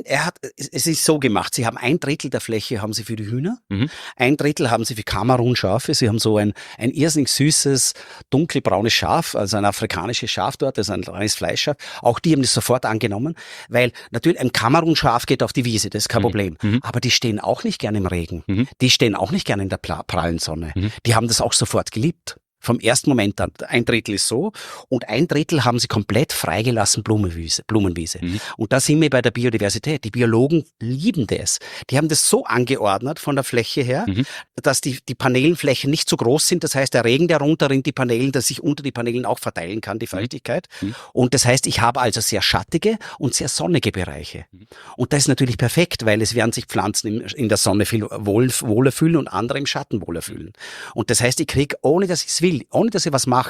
es ist so gemacht. Sie haben 1/3 der Fläche haben sie für die Hühner. 1/3 haben sie für Kamerun-Schafe. Sie haben so ein irrsinnig süßes, dunkelbraunes Schaf, also ein afrikanisches Schaf dort, das ist ein reines Fleischschaf. Auch die haben das sofort angenommen, weil natürlich ein Kamerun-Schaf geht auf die Wiese, das ist kein Problem. Aber die stehen auch nicht gerne im Regen. Die stehen auch nicht gerne in der prallen Sonne. Die haben das auch sofort geliebt. Vom ersten Moment an. 1/3 ist so und 1/3 haben sie komplett freigelassen Blumenwiese. Und da sind wir bei der Biodiversität. Die Biologen lieben das. Die haben das so angeordnet von der Fläche her, dass die Panelenflächen nicht so groß sind. Das heißt, der Regen, der runterrinnt, die Paneelen, dass sich unter die Paneelen auch verteilen kann, die Feuchtigkeit. Und das heißt, ich habe also sehr schattige und sehr sonnige Bereiche. Und das ist natürlich perfekt, weil es werden sich Pflanzen in der Sonne viel wohler fühlen und andere im Schatten wohler fühlen. Und das heißt, ich kriege, ohne dass ich es will, ohne dass ich was mache,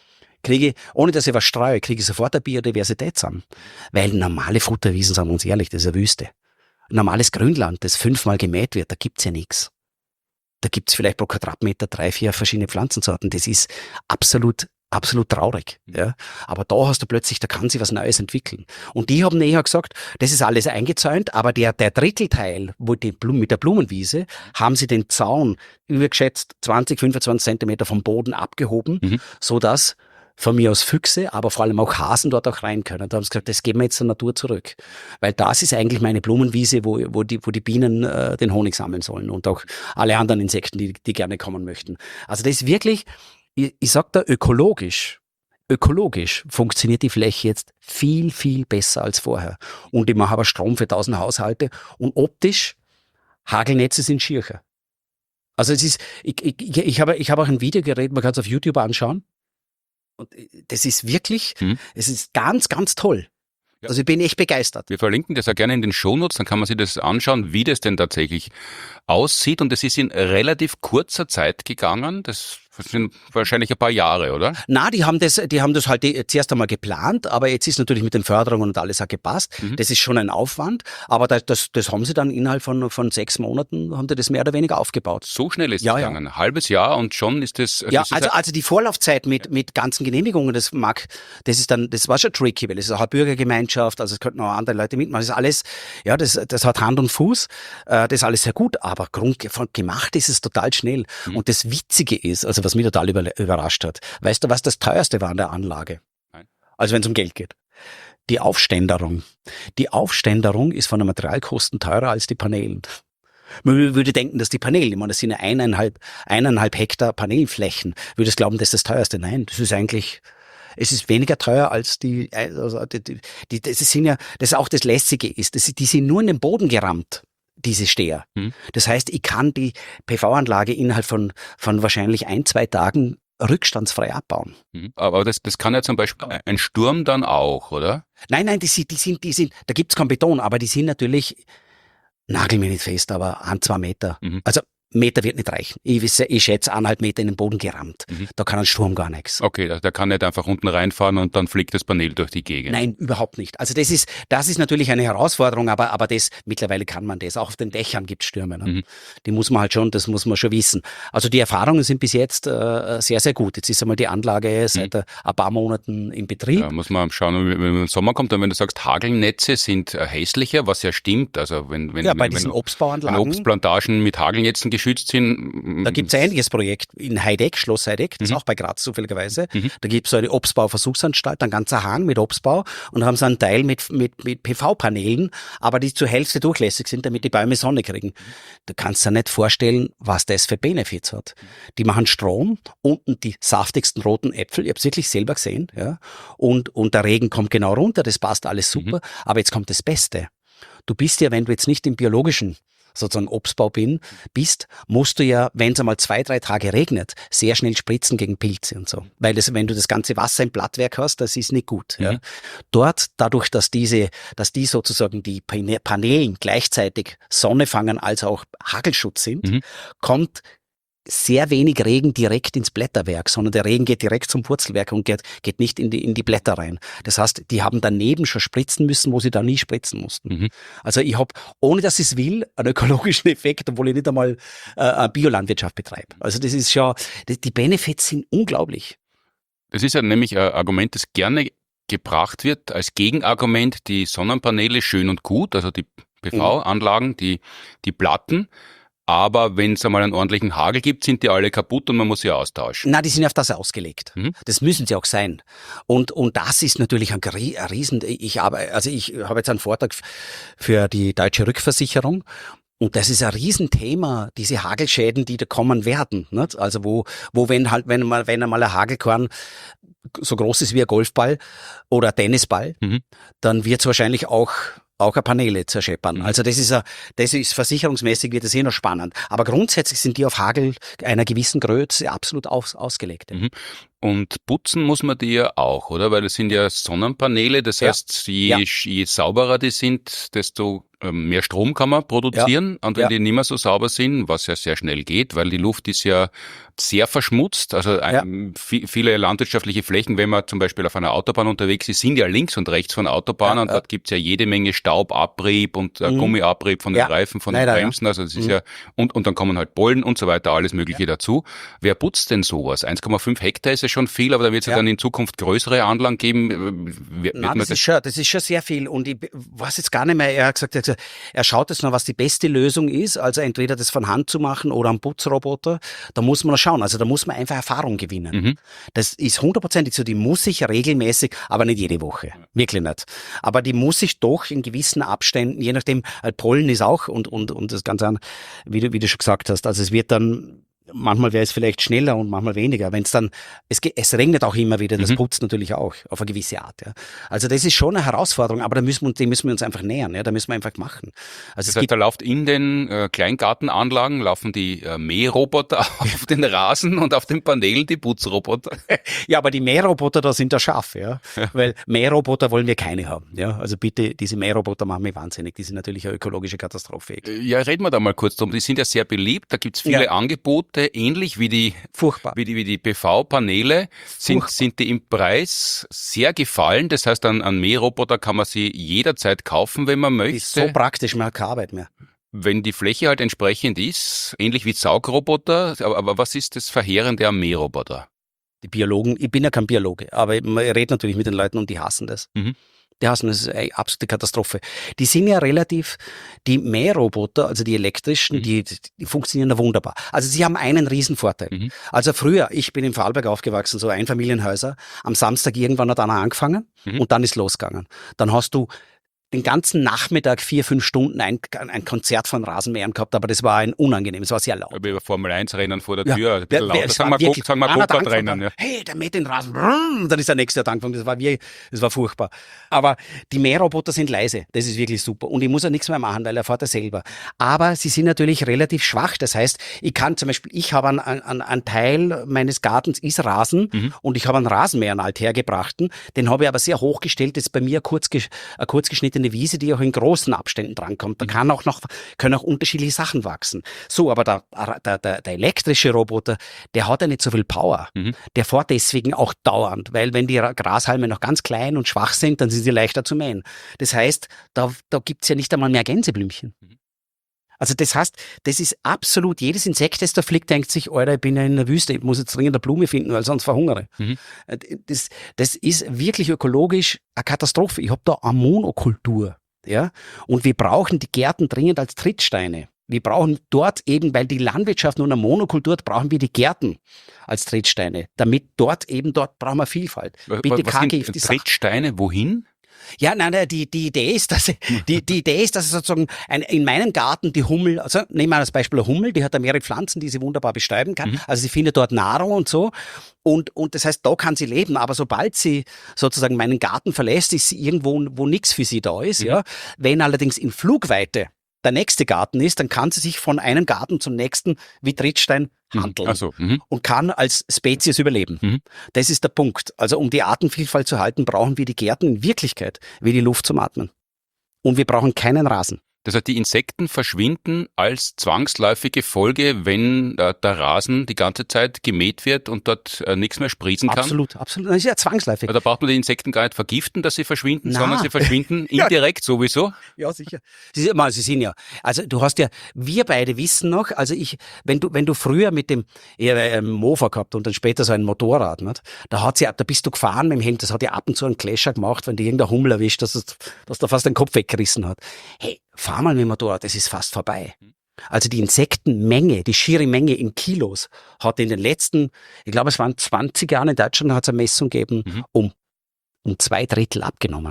ohne dass ich was streue, kriege ich sofort eine Biodiversität zusammen. Weil normale Futterwiesen, sagen wir uns ehrlich, das ist eine Wüste. Normales Grünland, das 5-mal gemäht wird, da gibt's ja nichts. Da gibt's vielleicht pro Quadratmeter 3, 4 verschiedene Pflanzensorten. Das ist absolut traurig. Ja. Aber da hast du plötzlich, da kann sich was Neues entwickeln. Und die haben eher gesagt, das ist alles eingezäunt, aber der Drittelteil, mit der Blumenwiese, haben sie den Zaun übergeschätzt 20, 25 Zentimeter vom Boden abgehoben, sodass von mir aus Füchse, aber vor allem auch Hasen dort auch rein können. Da haben sie gesagt, das geben wir jetzt der Natur zurück. Weil das ist eigentlich meine Blumenwiese, wo die Bienen den Honig sammeln sollen und auch alle anderen Insekten, die gerne kommen möchten. Also das ist wirklich, ich sag da, ökologisch funktioniert die Fläche jetzt viel, viel besser als vorher. Und ich mache aber Strom für 1000 Haushalte und optisch, Hagelnetze sind schiercher. Also es ist, ich habe auch ein Videogerät, man kann es auf YouTube anschauen. Und das ist wirklich, es ist ganz, ganz toll. Ja. Also ich bin echt begeistert. Wir verlinken das ja gerne in den Shownotes, dann kann man sich das anschauen, wie das denn tatsächlich aussieht. Und es ist in relativ kurzer Zeit gegangen. Das sind wahrscheinlich ein paar Jahre, oder? Na, die haben das halt zuerst einmal geplant, aber jetzt ist natürlich mit den Förderungen und alles auch gepasst. Das ist schon ein Aufwand, aber das haben sie dann innerhalb von 6 Monaten, haben die das mehr oder weniger aufgebaut. So schnell ist es gegangen. Ein halbes Jahr und schon ist das... Also die Vorlaufzeit mit ganzen Genehmigungen, das war schon tricky, weil es ist auch eine Bürgergemeinschaft, also es könnten auch andere Leute mitmachen. Das ist alles, ja, das hat Hand und Fuß, das ist alles sehr gut, aber gemacht ist es total schnell. Und das Witzige ist, also was mich total überrascht hat. Weißt du, was das teuerste war an der Anlage? Nein. Also wenn es um Geld geht. Die Aufständerung. Die Aufständerung ist von den Materialkosten teurer als die Paneelen. Man würde denken, dass die Paneele, ich meine, das sind ja 1,5 Hektar Paneelflächen, würde es glauben, das ist das teuerste. Nein, das ist eigentlich, es ist weniger teuer als das ist auch das Lässige ist, die sind nur in den Boden gerammt. Diese Steher. Das heißt, ich kann die PV-Anlage innerhalb von wahrscheinlich 1-2 Tagen rückstandsfrei abbauen. Aber das kann ja zum Beispiel ein Sturm dann auch, oder? Nein, die sind, da gibt's keinen Beton, aber die sind natürlich, nagel mir nicht fest, aber 1-2 Meter. Also Meter wird nicht reichen. Ich schätze 1,5 Meter in den Boden gerammt. Da kann ein Sturm gar nichts. Okay, der kann nicht einfach unten reinfahren und dann fliegt das Panel durch die Gegend. Nein, überhaupt nicht. Also das ist natürlich eine Herausforderung, aber mittlerweile kann man das. Auch auf den Dächern gibt es Stürme. Ne? Die muss man das muss man schon wissen. Also die Erfahrungen sind bis jetzt sehr, sehr gut. Jetzt ist einmal die Anlage seit ein paar Monaten in Betrieb. Ja, muss man schauen, wenn man im Sommer kommt, und wenn du sagst, Hagelnetze sind hässlicher, was ja stimmt. Also bei diesen Obstbauanlagen. Wenn Obstplantagen mit Hagelnetzen geschützt sind. Da gibt es ein ähnliches Projekt in Heideck, Schloss Heideck, das ist auch bei Graz zufälligerweise. Da gibt es so eine Obstbauversuchsanstalt, ein ganzer Hang mit Obstbau und haben so einen Teil mit PV-Paneelen, aber die zur Hälfte durchlässig sind, damit die Bäume Sonne kriegen. Du kannst dir nicht vorstellen, was das für Benefits hat. Die machen Strom, unten die saftigsten roten Äpfel, ich habe es wirklich selber gesehen, ja, und der Regen kommt genau runter, das passt alles super, aber jetzt kommt das Beste. Du bist ja, wenn du jetzt nicht im biologischen sozusagen Obstbau bist, musst du ja, wenn es einmal 2-3 Tage regnet, sehr schnell spritzen gegen Pilze und so. Weil wenn du das ganze Wasser im Blattwerk hast, das ist nicht gut. Ja. Dort, dadurch, dass die sozusagen die Paneelen gleichzeitig Sonne fangen als auch Hagelschutz sind, kommt sehr wenig Regen direkt ins Blätterwerk, sondern der Regen geht direkt zum Wurzelwerk und geht nicht in die Blätter rein. Das heißt, die haben daneben schon spritzen müssen, wo sie da nie spritzen mussten. Also ich habe, ohne dass ich es will, einen ökologischen Effekt, obwohl ich nicht einmal eine Biolandwirtschaft betreibe. Also das ist schon, die Benefits sind unglaublich. Das ist ja nämlich ein Argument, das gerne gebracht wird als Gegenargument, die Sonnenpaneele schön und gut, also die PV-Anlagen, die Platten. Aber wenn es einmal einen ordentlichen Hagel gibt, sind die alle kaputt und man muss sie austauschen. Na, die sind auf das ausgelegt. Das müssen sie auch sein. Und das ist natürlich ein Riesen. Ich habe jetzt einen Vortrag für die Deutsche Rückversicherung Und das ist ein Riesenthema, diese Hagelschäden, die da kommen werden. Nicht? Also wo wenn einmal ein Hagelkorn so groß ist wie ein Golfball oder ein Tennisball, dann wird es wahrscheinlich auch eine Paneele zerscheppern. Also das ist versicherungsmäßig wird das noch spannend. Aber grundsätzlich sind die auf Hagel einer gewissen Größe absolut ausgelegt. Und putzen muss man die ja auch, oder? Weil das sind ja Sonnenpaneele, das heißt, je sauberer die sind, desto mehr Strom kann man produzieren. Und wenn die nicht mehr so sauber sind, was ja sehr schnell geht, weil die Luft ist ja sehr verschmutzt. Also viele landwirtschaftliche Flächen, wenn man zum Beispiel auf einer Autobahn unterwegs ist, sind ja links und rechts von Autobahnen und dort gibt's ja jede Menge Staubabrieb und Gummiabrieb von den Reifen, von den Bremsen. Also das ist ja, und dann kommen halt Pollen und so weiter, alles Mögliche dazu. Wer putzt denn sowas? 1,5 Hektar ist ja schon viel, aber da wird es ja dann in Zukunft größere Anlagen geben. Das ist schon sehr viel. Und ich weiß jetzt gar nicht mehr, er hat gesagt, er schaut jetzt noch, was die beste Lösung ist, also entweder das von Hand zu machen oder am Putzroboter. Da muss man noch schauen. Also da muss man einfach Erfahrung gewinnen. Das ist 100% so, die muss ich regelmäßig, aber nicht jede Woche. Wirklich nicht. Aber die muss ich doch in gewissen Abständen, je nachdem, Pollen ist auch und das Ganze, wie du schon gesagt hast, also es wird dann, manchmal wäre es vielleicht schneller und manchmal weniger. Wenn es dann, es regnet auch immer wieder, das putzt natürlich auch auf eine gewisse Art. Ja. Also das ist schon eine Herausforderung, aber dem müssen wir uns einfach nähern. Ja, da müssen wir einfach machen. Also das heißt, da läuft in den Kleingartenanlagen laufen die Mähroboter auf den Rasen und auf den Paneelen die Putzroboter. Ja, aber die Mähroboter, da sind da scharf, ja. Weil Mähroboter wollen wir keine haben. Ja, also bitte, diese Mähroboter machen mich wahnsinnig. Die sind natürlich eine ökologische Katastrophe. Ja, reden wir da mal kurz drum. Die sind ja sehr beliebt. Da gibt's viele Angebote. Ähnlich wie die PV-Paneele sind die im Preis sehr gefallen. Das heißt, an Mähroboter kann man sie jederzeit kaufen, wenn man möchte. Ist so praktisch, man hat keine Arbeit mehr. Wenn die Fläche halt entsprechend ist, ähnlich wie Saugroboter, aber was ist das Verheerende am Mähroboter? Die Biologen, ich bin ja kein Biologe, aber man redet natürlich mit den Leuten und die hassen das. Die hassen das, ist eine absolute Katastrophe. Die sind ja die Mähroboter, also die elektrischen, die funktionieren ja wunderbar. Also sie haben einen riesen Vorteil. Also früher, ich bin in Vorarlberg aufgewachsen, so Einfamilienhäuser, am Samstag irgendwann hat einer angefangen und dann ist losgegangen. Dann hast du den ganzen Nachmittag 4-5 Stunden ein Konzert von Rasenmähern gehabt, aber das war ein unangenehm, es war sehr laut. Aber über Formel 1 Rennen vor der Tür, ein bisschen lauter, sagen wir Go-Kart-Rennen. Ja. Hey, der mäht den Rasen, dann ist der nächste Tag angefangen, das war furchtbar. Aber die Mähroboter sind leise, das ist wirklich super und ich muss ja nichts mehr machen, weil er fährt ja selber. Aber sie sind natürlich relativ schwach, das heißt, ich habe einen Teil meines Gartens ist Rasen und ich habe einen Rasenmäher, einen althergebrachten, den habe ich aber sehr hochgestellt, das ist bei mir eine kurzgeschnittene Wiese, die auch in großen Abständen drankommt. Da können auch unterschiedliche Sachen wachsen. So, aber der elektrische Roboter, der hat ja nicht so viel Power. Der fährt deswegen auch dauernd, weil wenn die Grashalme noch ganz klein und schwach sind, dann sind sie leichter zu mähen. Das heißt, da gibt's ja nicht einmal mehr Gänseblümchen. Also das heißt, das ist absolut, jedes Insekt, das da fliegt, denkt sich, Alter, ich bin ja in der Wüste, ich muss jetzt dringend eine Blume finden, weil sonst verhungere. Das ist wirklich ökologisch eine Katastrophe. Ich habe da eine Monokultur. Ja? Und wir brauchen die Gärten dringend als Trittsteine. Wir brauchen dort eben, weil die Landwirtschaft nur eine Monokultur hat, brauchen wir die Gärten als Trittsteine. Dort brauchen wir Vielfalt. Was sind Trittsteine, wohin? Ja, nein, die Idee ist, dass sozusagen in meinem Garten die Hummel, also nehmen wir das Beispiel eine Hummel, die hat da mehrere Pflanzen, die sie wunderbar bestäuben kann. Also sie findet dort Nahrung und so. Und das heißt, da kann sie leben. Aber sobald sie sozusagen meinen Garten verlässt, ist sie irgendwo, wo nichts für sie da ist. Ja. Wenn allerdings in Flugweite der nächste Garten ist, dann kann sie sich von einem Garten zum nächsten wie Trittstein handeln und kann als Spezies überleben. Das ist der Punkt. Also um die Artenvielfalt zu halten, brauchen wir die Gärten in Wirklichkeit wie die Luft zum Atmen. Und wir brauchen keinen Rasen. Das heißt, die Insekten verschwinden als zwangsläufige Folge, wenn der Rasen die ganze Zeit gemäht wird und dort nichts mehr sprießen kann? Absolut. Das ist ja zwangsläufig. Da braucht man die Insekten gar nicht vergiften, dass sie verschwinden, sondern sie verschwinden indirekt sowieso? Ja, sicher. Sie sind ja, also du hast ja, wir beide wissen noch, also wenn du früher mit dem Mofa gehabt und dann später so ein Motorrad, nicht? Da bist du gefahren mit dem Helm, das hat ja ab und zu einen Clasher gemacht, wenn dir irgendein Hummel erwischt, dass da fast den Kopf weggerissen hat. Hey, fahr mal mit dem Motorrad, das ist fast vorbei. Also die Insektenmenge, die schiere Menge in Kilos hat in den letzten, ich glaube es waren 20 Jahren in Deutschland, hat es eine Messung gegeben, um 2/3 abgenommen.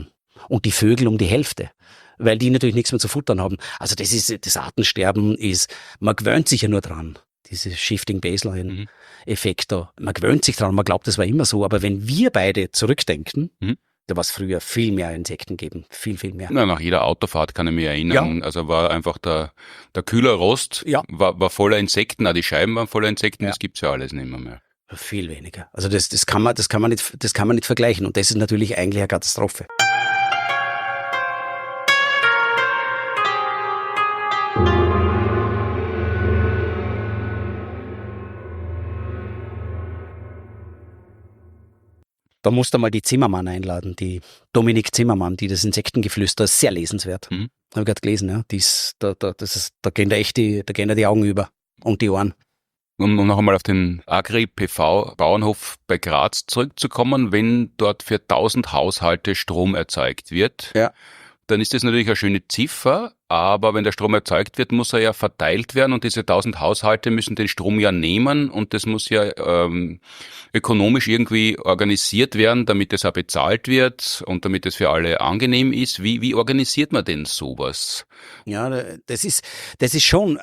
und die Vögel um die Hälfte, weil die natürlich nichts mehr zu futtern haben. Also das Artensterben ist, man gewöhnt sich ja nur dran. Diese Shifting Baseline-Effekt da. Man gewöhnt sich dran, man glaubt, das war immer so. Aber wenn wir beide zurückdenken, da war es früher viel mehr Insekten geben. Viel, viel mehr. Na, nach jeder Autofahrt kann ich mich erinnern. Ja. Also war einfach der Kühlerrost war voller Insekten, auch die Scheiben waren voller Insekten, das gibt's ja alles nicht mehr. Viel weniger. Also das kann man nicht vergleichen. Und das ist natürlich eigentlich eine Katastrophe. Da musst du mal die Zimmermann einladen, die Dominik Zimmermann, die das Insektengeflüster, ist sehr lesenswert. Habe ich gerade gelesen, ja. Da gehen die Augen über und die Ohren. Um noch einmal auf den Agri-PV-Bauernhof bei Graz zurückzukommen, wenn dort für 1000 Haushalte Strom erzeugt wird, dann ist das natürlich eine schöne Ziffer, aber wenn der Strom erzeugt wird, muss er ja verteilt werden und diese 1000 Haushalte müssen den Strom ja nehmen und das muss ja ökonomisch irgendwie organisiert werden, damit es auch bezahlt wird und damit es für alle angenehm ist. Wie organisiert man denn sowas? Ja, das ist schon,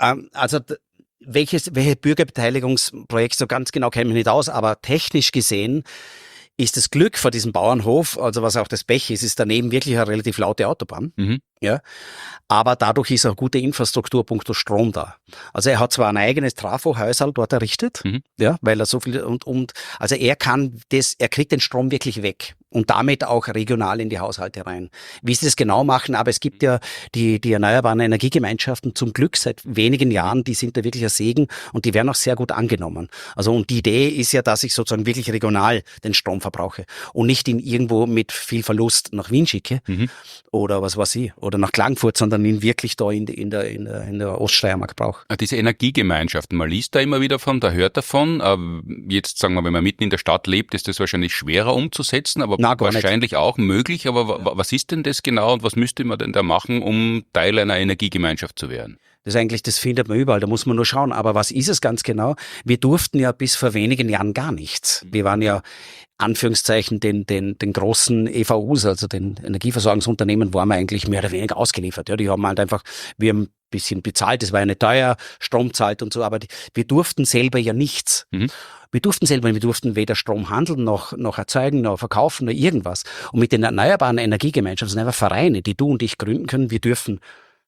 welche Bürgerbeteiligungsprojekt, so ganz genau kenne ich mich nicht aus, aber technisch gesehen ist das Glück vor diesem Bauernhof, also was auch das Pech ist daneben wirklich eine relativ laute Autobahn. Ja. Aber dadurch ist auch gute Infrastruktur punkto Strom da. Also er hat zwar ein eigenes Trafo-Häusl dort errichtet, weil er so viel also er kriegt den Strom wirklich weg und damit auch regional in die Haushalte rein. Wie sie das genau machen, aber es gibt ja die erneuerbaren Energiegemeinschaften zum Glück seit wenigen Jahren, die sind da wirklich ein Segen und die werden auch sehr gut angenommen. Also und die Idee ist ja, dass ich sozusagen wirklich regional den Strom verbrauche und nicht ihn irgendwo mit viel Verlust nach Wien schicke oder was weiß ich, oder nach Klagenfurt, sondern ihn wirklich da in der Oststeiermark brauche. Diese Energiegemeinschaften, man liest da immer wieder von, da hört davon. Jetzt sagen wir, wenn man mitten in der Stadt lebt, ist das wahrscheinlich schwerer umzusetzen, aber wahrscheinlich auch möglich. Aber was ist denn das genau und was müsste man denn da machen, um Teil einer Energiegemeinschaft zu werden? Das findet man überall, da muss man nur schauen. Aber was ist es ganz genau? Wir durften ja bis vor wenigen Jahren gar nichts. Wir waren ja, Anführungszeichen, den großen EVUs, also den Energieversorgungsunternehmen, waren wir eigentlich mehr oder weniger ausgeliefert. Ja, die haben halt einfach, wir haben ein bisschen bezahlt, das war ja nicht teuer, Strom zahlt und so, aber wir durften selber ja nichts. Wir durften weder Strom handeln, noch erzeugen, noch verkaufen, noch irgendwas. Und mit den erneuerbaren Energiegemeinschaften sind einfach Vereine, die du und ich gründen können. Wir dürfen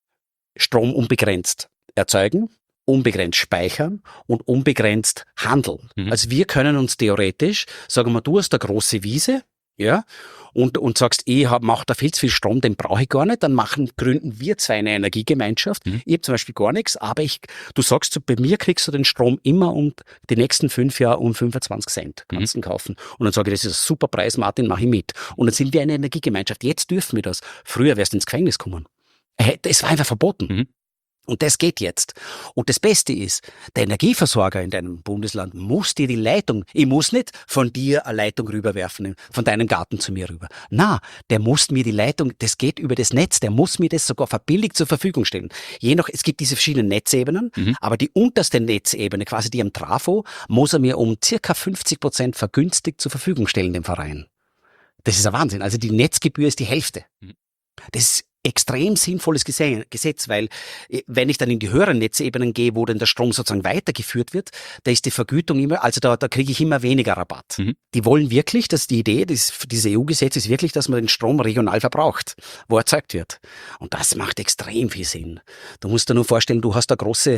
Strom unbegrenzt erzeugen, unbegrenzt speichern und unbegrenzt handeln. Also wir können uns theoretisch, sagen wir, du hast eine große Wiese, ja, und sagst, ich mach da viel zu viel Strom, den brauche ich gar nicht, dann gründen wir zwei eine Energiegemeinschaft. Ich habe zum Beispiel gar nichts, aber du sagst, bei mir kriegst du den Strom immer die nächsten 5 Jahre um 25 Cent kannst du ihn kaufen. Und dann sage ich, das ist ein super Preis, Martin, mach ich mit. Und dann sind wir eine Energiegemeinschaft. Jetzt dürfen wir das. Früher wärst du ins Gefängnis gekommen. Es war einfach verboten. Und das geht jetzt. Und das Beste ist, der Energieversorger in deinem Bundesland muss dir die Leitung, ich muss nicht von dir eine Leitung rüberwerfen, von deinem Garten zu mir rüber. Na, der muss mir die Leitung, das geht über das Netz, der muss mir das sogar verbilligt zur Verfügung stellen. Es gibt diese verschiedenen Netzebenen, aber die unterste Netzebene, quasi die am Trafo, muss er mir um circa 50% vergünstigt zur Verfügung stellen, dem Verein. Das ist ein Wahnsinn. Also die Netzgebühr ist die Hälfte. Das ist extrem sinnvolles Gesetz, weil wenn ich dann in die höheren Netzebenen gehe, wo dann der Strom sozusagen weitergeführt wird, da ist die Vergütung immer, also da kriege ich immer weniger Rabatt. Die wollen wirklich, dass die Idee, dieses EU-Gesetz ist wirklich, dass man den Strom regional verbraucht, wo erzeugt wird. Und das macht extrem viel Sinn. Du musst dir nur vorstellen, du hast eine große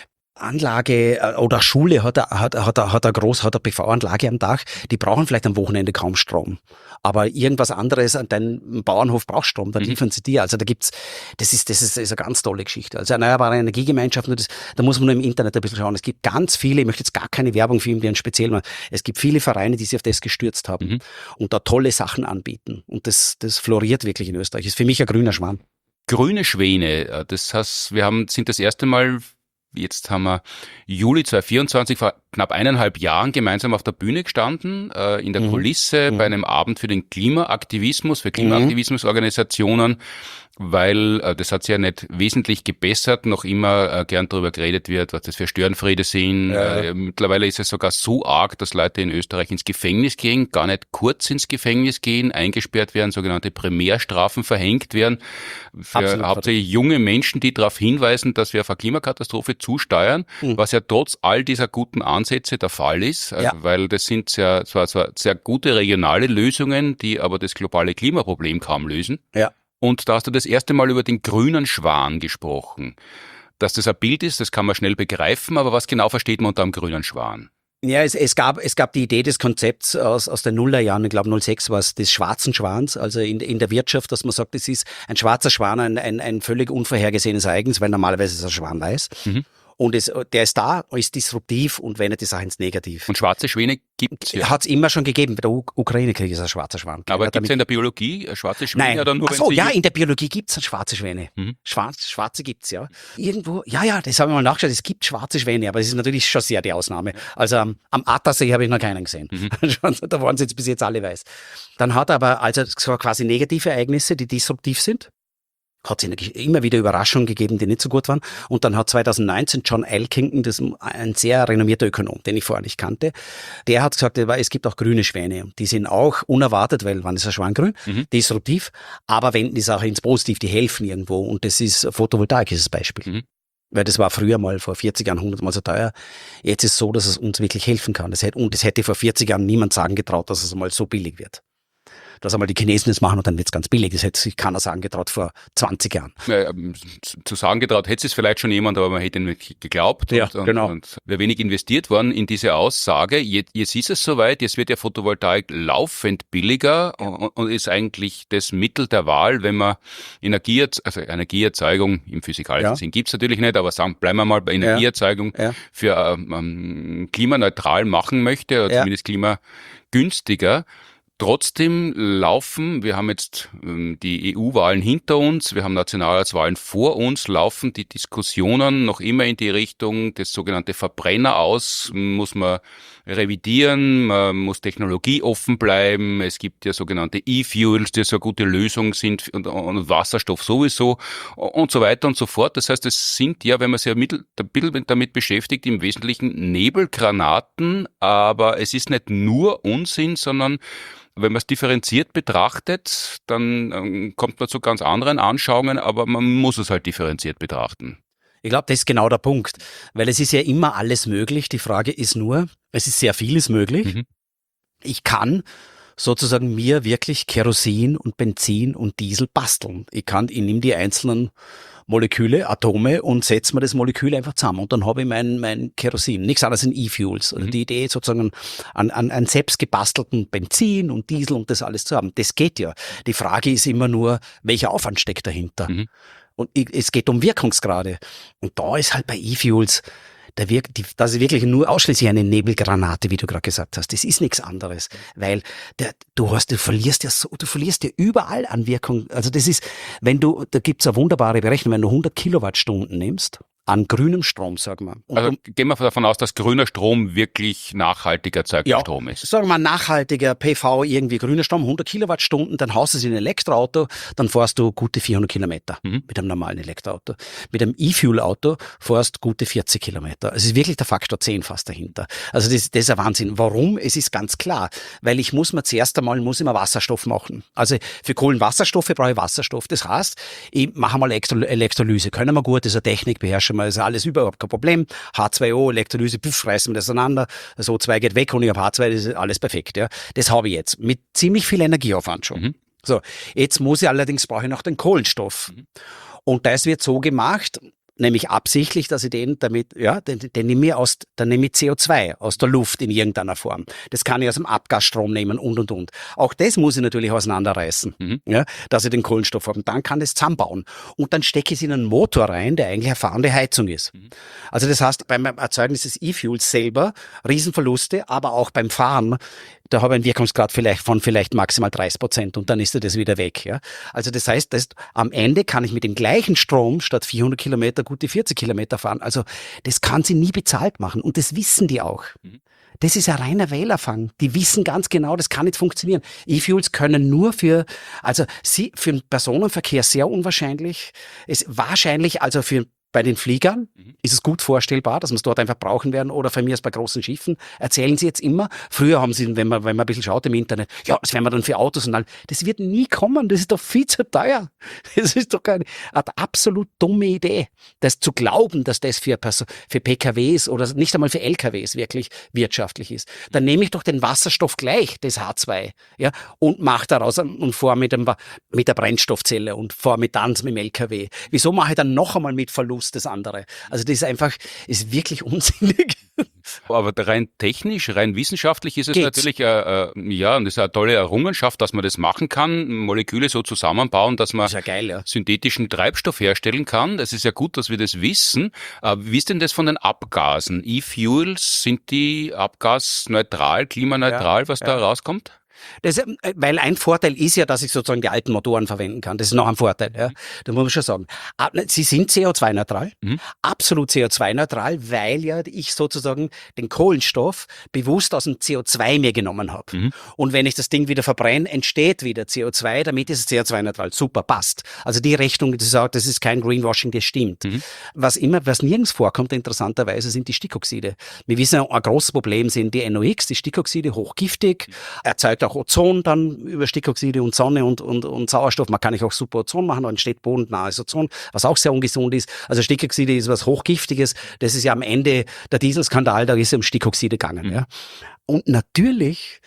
Anlage oder Schule hat eine PV-Anlage am Dach, die brauchen vielleicht am Wochenende kaum Strom. Aber irgendwas anderes an deinem Bauernhof braucht Strom, dann liefern sie dir. Also das ist eine ganz tolle Geschichte. Also erneuerbare Energiegemeinschaften, da muss man nur im Internet ein bisschen schauen. Es gibt ganz viele, ich möchte jetzt gar keine Werbung für ihn speziell machen, es gibt viele Vereine, die sich auf das gestürzt haben und da tolle Sachen anbieten. Und das floriert wirklich in Österreich. Ist für mich ein grüner Schwan. Grüne Schwäne, das heißt, sind das erste Mal. Jetzt haben wir Juli 2024, vor knapp 1,5 Jahren gemeinsam auf der Bühne gestanden, in der Kulisse bei einem Abend für den Klimaaktivismus, für Klimaaktivismusorganisationen, weil das hat sich ja nicht wesentlich gebessert, noch immer gern darüber geredet wird, was das für Störenfriede sind. Mittlerweile ist es sogar so arg, dass Leute in Österreich ins Gefängnis gehen, gar nicht kurz ins Gefängnis gehen, eingesperrt werden, sogenannte Primärstrafen verhängt werden, für hauptsächlich junge Menschen, die darauf hinweisen, dass wir auf eine Klimakatastrophe zusteuern, was ja trotz all dieser guten Ansätze der Fall ist, weil das sind zwar sehr gute regionale Lösungen, die aber das globale Klimaproblem kaum lösen. Ja. Und da hast du das erste Mal über den grünen Schwan gesprochen. Dass das ein Bild ist, das kann man schnell begreifen, aber was genau versteht man unter einem grünen Schwan? Ja, es gab die Idee des Konzepts aus den Nullerjahren, ich glaube 06 war es, des schwarzen Schwans, also in der Wirtschaft, dass man sagt, es ist ein schwarzer Schwan, ein völlig unvorhergesehenes Ereignis, weil normalerweise ist ein Schwan weiß. Und der ist da, ist disruptiv und wendet die Sache ins Negativ. Und schwarze Schwäne gibt's ja. Hat's immer schon gegeben. Bei der Ukraine-Krieg ist ein schwarzer Schwan. Aber gibt's ja in der Biologie schwarze Schwäne? Nein. Oder nur, Ach so, ja, in der Biologie gibt's schwarze Schwäne. Schwarze gibt's, ja. Irgendwo, ja, das habe ich mal nachgeschaut, es gibt schwarze Schwäne, aber es ist natürlich schon sehr die Ausnahme. Also am Attersee habe ich noch keinen gesehen. Da waren sie jetzt bis jetzt alle weiß. Dann hat er aber also so quasi negative Ereignisse, die disruptiv sind. Hat es immer wieder Überraschungen gegeben, die nicht so gut waren. Und dann hat 2019 John Elkington, das ist ein sehr renommierter Ökonom, den ich vorher nicht kannte, der hat gesagt, es gibt auch grüne Schwäne. Die sind auch unerwartet, weil wann ist ein Schwan grün? Disruptiv, aber wenden die Sache ins Positiv, die helfen irgendwo. Und das ist Photovoltaik, ist das Beispiel. Weil das war früher mal vor 40 Jahren 100-mal so teuer. Jetzt ist es so, dass es uns wirklich helfen kann. Und es hätte vor 40 Jahren niemand sagen getraut, dass es mal so billig wird. Dass einmal die Chinesen das machen und dann wird's ganz billig. Das hätte sich keiner sagen getraut vor 20 Jahren. Ja, zu sagen getraut hätte es vielleicht schon jemand, aber man hätte ihn nicht geglaubt. Ja, genau. Und wäre wenig investiert worden in diese Aussage. Jetzt ist es soweit, jetzt wird ja Photovoltaik laufend billiger und ist eigentlich das Mittel der Wahl, wenn man Energieerzeugung im physikalischen Sinn gibt's natürlich nicht, aber bleiben wir mal bei Energieerzeugung für klimaneutral machen möchte oder zumindest klimagünstiger. Trotzdem wir haben jetzt die EU-Wahlen hinter uns, wir haben Nationalratswahlen vor uns, laufen die Diskussionen noch immer in die Richtung, das sogenannte Verbrenner aus, muss man revidieren, man muss technologieoffen bleiben, es gibt ja sogenannte E-Fuels, die so eine gute Lösung sind und Wasserstoff sowieso und so weiter und so fort. Das heißt, es sind ja, wenn man sich ein bisschen damit beschäftigt, im Wesentlichen Nebelgranaten, aber es ist nicht nur Unsinn, sondern wenn man es differenziert betrachtet, dann kommt man zu ganz anderen Anschauungen, aber man muss es halt differenziert betrachten. Ich glaube, das ist genau der Punkt, weil es ist ja immer alles möglich. Die Frage ist nur, es ist sehr vieles möglich. Ich kann sozusagen mir wirklich Kerosin und Benzin und Diesel basteln. Ich nehme die einzelnen Moleküle, Atome und setze mir das Molekül einfach zusammen und dann habe ich mein Kerosin. Nichts anderes in E-Fuels. Also die Idee sozusagen an selbst gebastelten Benzin und Diesel und das alles zu haben. Das geht ja. Die Frage ist immer nur, welcher Aufwand steckt dahinter? Und es geht um Wirkungsgrade. Und da ist halt bei E-Fuels, das ist wirklich nur ausschließlich eine Nebelgranate, wie du gerade gesagt hast. Das ist nichts anderes, weil du verlierst ja überall an Wirkung. Also da gibt's eine wunderbare Berechnung, wenn du 100 Kilowattstunden nimmst, an grünem Strom, sagen wir. Also gehen wir davon aus, dass grüner Strom wirklich nachhaltig erzeugter Strom ist. Sagen wir mal nachhaltiger PV, irgendwie grüner Strom, 100 Kilowattstunden, dann haust du es in ein Elektroauto, dann fährst du gute 400 Kilometer mit einem normalen Elektroauto. Mit einem E-Fuel-Auto fährst du gute 40 Kilometer. Es ist wirklich der Faktor 10 fast dahinter. Also das ist ein Wahnsinn. Warum? Es ist ganz klar, weil ich muss mir Wasserstoff machen. Also für Kohlenwasserstoffe brauche ich Wasserstoff. Das heißt, ich mache mal Elektrolyse. Können wir gut, das ist eine Technik, beherrschen wir, ist alles überhaupt kein Problem. H2O, Elektrolyse, reißen wir das auseinander. Das O2 geht weg und ich habe H2, das ist alles perfekt. Ja. Das habe ich jetzt mit ziemlich viel Energieaufwand schon. So, jetzt brauche ich noch den Kohlenstoff. Und das wird so gemacht, nämlich absichtlich, dass ich den nehme ich CO2 aus der Luft in irgendeiner Form. Das kann ich aus dem Abgasstrom nehmen und. Auch das muss ich natürlich auseinanderreißen, dass ich den Kohlenstoff habe. Und dann kann das zusammenbauen. Und dann stecke ich es in einen Motor rein, der eigentlich eine fahrende Heizung ist. Also das heißt, beim Erzeugen des E-Fuels selber Riesenverluste, aber auch beim Fahren Da habe ich einen Wirkungsgrad vielleicht maximal 30% und dann ist das wieder weg. Ja? Also das heißt, am Ende kann ich mit dem gleichen Strom statt 400 Kilometer gute 40 Kilometer fahren. Also das kann sie nie bezahlt machen und das wissen die auch. Das ist ein reiner Wählerfang. Die wissen ganz genau, das kann nicht funktionieren. E-Fuels können nur für den Personenverkehr sehr unwahrscheinlich. Wahrscheinlich also bei den Fliegern ist es gut vorstellbar, dass wir es dort einfach brauchen werden oder von mir aus bei großen Schiffen. Erzählen sie jetzt immer. Früher haben sie, wenn man ein bisschen schaut im Internet, ja, das werden wir dann für Autos und all. Das wird nie kommen. Das ist doch viel zu teuer. Das ist doch eine absolut dumme Idee. Das zu glauben, dass das für PKWs oder nicht einmal für LKWs wirklich wirtschaftlich ist. Dann nehme ich doch den Wasserstoff gleich, das H2, ja, und mache daraus und fahre mit der Brennstoffzelle und fahre mit dem LKW. Wieso mache ich dann noch einmal mit Verlust das andere? Also das ist wirklich unsinnig. Aber rein technisch, rein wissenschaftlich ist es natürlich, und das ist eine tolle Errungenschaft, dass man das machen kann, Moleküle so zusammenbauen, dass man synthetischen Treibstoff herstellen kann. Es ist ja gut, dass wir das wissen. Wie ist denn das von den Abgasen? E-Fuels, sind die abgasneutral, klimaneutral, was da rauskommt? Weil ein Vorteil ist ja, dass ich sozusagen die alten Motoren verwenden kann. Das ist noch ein Vorteil, ja. Das muss man schon sagen. Sie sind CO2-neutral, absolut CO2-neutral, weil ja ich sozusagen den Kohlenstoff bewusst aus dem CO2 mir genommen habe. Und wenn ich das Ding wieder verbrenne, entsteht wieder CO2, damit ist es CO2-neutral. Super, passt. Also die Rechnung, das ist kein Greenwashing, das stimmt. Was nirgends vorkommt, interessanterweise, sind die Stickoxide. Wir wissen, ein großes Problem sind die NOx, die Stickoxide, hochgiftig, erzeugt auch Ozon dann über Stickoxide und Sonne und Sauerstoff. Man kann auch super Ozon machen, dann entsteht bodennahes Ozon, was auch sehr ungesund ist. Also Stickoxide ist was Hochgiftiges. Das ist ja am Ende der Dieselskandal, da ist es um Stickoxide gegangen. Ja. Und natürlich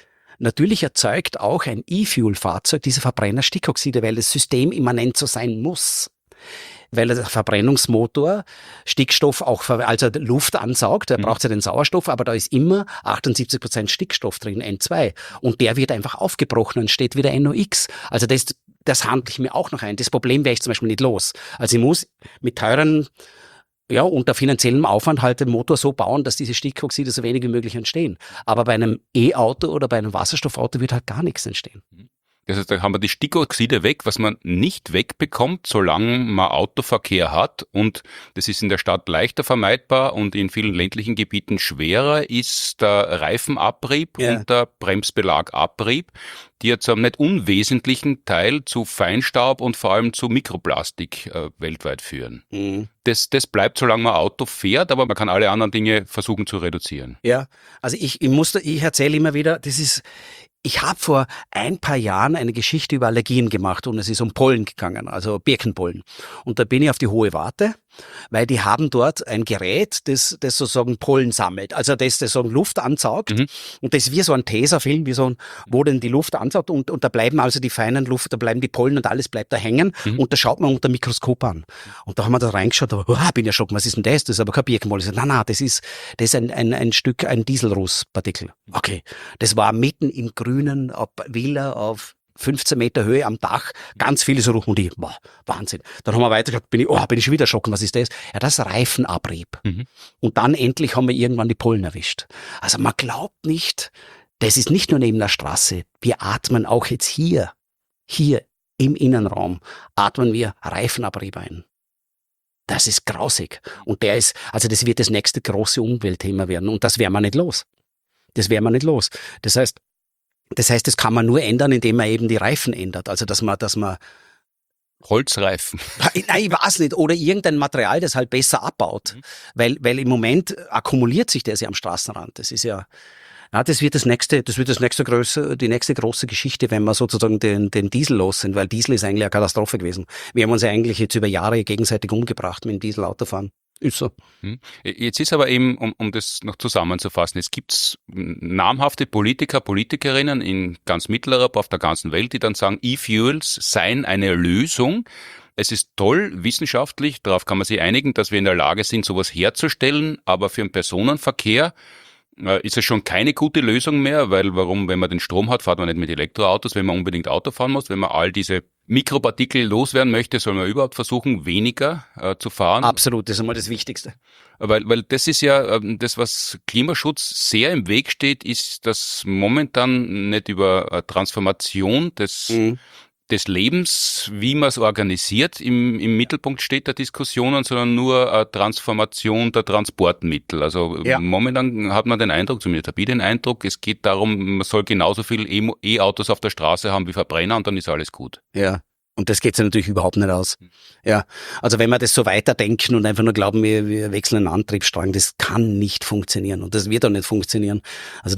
erzeugt auch ein E-Fuel-Fahrzeug diese Verbrenner Stickoxide, weil das System immanent so sein muss. Weil der Verbrennungsmotor Stickstoff also Luft ansaugt, der braucht ja den Sauerstoff, aber da ist immer 78% Stickstoff drin, N2. Und der wird einfach aufgebrochen und steht wieder NOx. Also das handle ich mir auch noch ein. Das Problem wäre ich zum Beispiel nicht los. Also ich muss mit teuren, unter finanziellem Aufwand halt den Motor so bauen, dass diese Stickoxide so wenig wie möglich entstehen. Aber bei einem E-Auto oder bei einem Wasserstoffauto wird halt gar nichts entstehen. Das heißt, da haben wir die Stickoxide weg, was man nicht wegbekommt, solange man Autoverkehr hat. Und das ist in der Stadt leichter vermeidbar und in vielen ländlichen Gebieten schwerer ist der Reifenabrieb und der Bremsbelagabrieb, die ja zu einem nicht unwesentlichen Teil zu Feinstaub und vor allem zu Mikroplastik weltweit führen. Das bleibt, solange man Auto fährt, aber man kann alle anderen Dinge versuchen zu reduzieren. Ja, also ich erzähle immer wieder, ich habe vor ein paar Jahren eine Geschichte über Allergien gemacht und es ist um Pollen gegangen, also Birkenpollen. Und da bin ich auf die Hohe Warte, weil die haben dort ein Gerät, das sozusagen Pollen sammelt, also das sozusagen Luft ansaugt und das ist wie so ein Tesafilm, wo denn die Luft ansaugt und da bleiben also die feinen Luft, da bleiben die Pollen und alles bleibt da hängen und da schaut man unter dem Mikroskop an. Und da haben wir da reingeschaut, bin ja schon, was ist denn das? Das ist aber kein Birkenpollen. Ich sag, nein, das ist ein Stück, ein Dieselrußpartikel. Okay, das war mitten im grünen Villa auf 15 Meter Höhe am Dach, ganz viele so rum und Wahnsinn. Dann haben wir weitergeschaut, bin ich schon wieder schocken, was ist das? Ja, das ist Reifenabrieb. Und dann endlich haben wir irgendwann die Pollen erwischt. Also man glaubt nicht, das ist nicht nur neben der Straße, wir atmen auch jetzt hier im Innenraum, atmen wir Reifenabrieb ein. Das ist grausig. Und das wird das nächste große Umweltthema werden und das werden wir nicht los. Das heißt, das kann man nur ändern, indem man eben die Reifen ändert. Also, dass man Holzreifen. Nein, ich weiß nicht. Oder irgendein Material, das halt besser abbaut. Weil im Moment akkumuliert sich das ja am Straßenrand. Das ist das wird die nächste große Geschichte, wenn wir sozusagen den Diesel los sind, weil Diesel ist eigentlich eine Katastrophe gewesen. Wir haben uns ja eigentlich jetzt über Jahre gegenseitig umgebracht mit dem Dieselautofahren. Ist so. Jetzt ist aber eben, um das noch zusammenzufassen, es gibt namhafte Politiker, Politikerinnen in ganz Mitteleuropa, auf der ganzen Welt, die dann sagen, E-Fuels seien eine Lösung. Es ist toll, wissenschaftlich, darauf kann man sich einigen, dass wir in der Lage sind, sowas herzustellen, aber für den Personenverkehr ist es schon keine gute Lösung mehr, weil wenn man den Strom hat, fährt man nicht mit Elektroautos, wenn man unbedingt Auto fahren muss, wenn man all diese Mikropartikel loswerden möchte, soll man überhaupt versuchen, weniger zu fahren. Absolut, das ist einmal das Wichtigste. Weil das ist ja das, was Klimaschutz sehr im Weg steht, ist, dass momentan nicht über Transformation des Lebens, wie man es organisiert, im Mittelpunkt steht der Diskussionen, sondern nur Transformation der Transportmittel. Also momentan hat man den Eindruck, zumindest habe ich den Eindruck, es geht darum, man soll genauso viel E-Autos auf der Straße haben wie Verbrenner und dann ist alles gut. Ja. Und das geht sich natürlich überhaupt nicht aus. Ja, also wenn wir das so weiterdenken und einfach nur glauben, wir wechseln einen Antriebsstrang, das kann nicht funktionieren und das wird auch nicht funktionieren. Also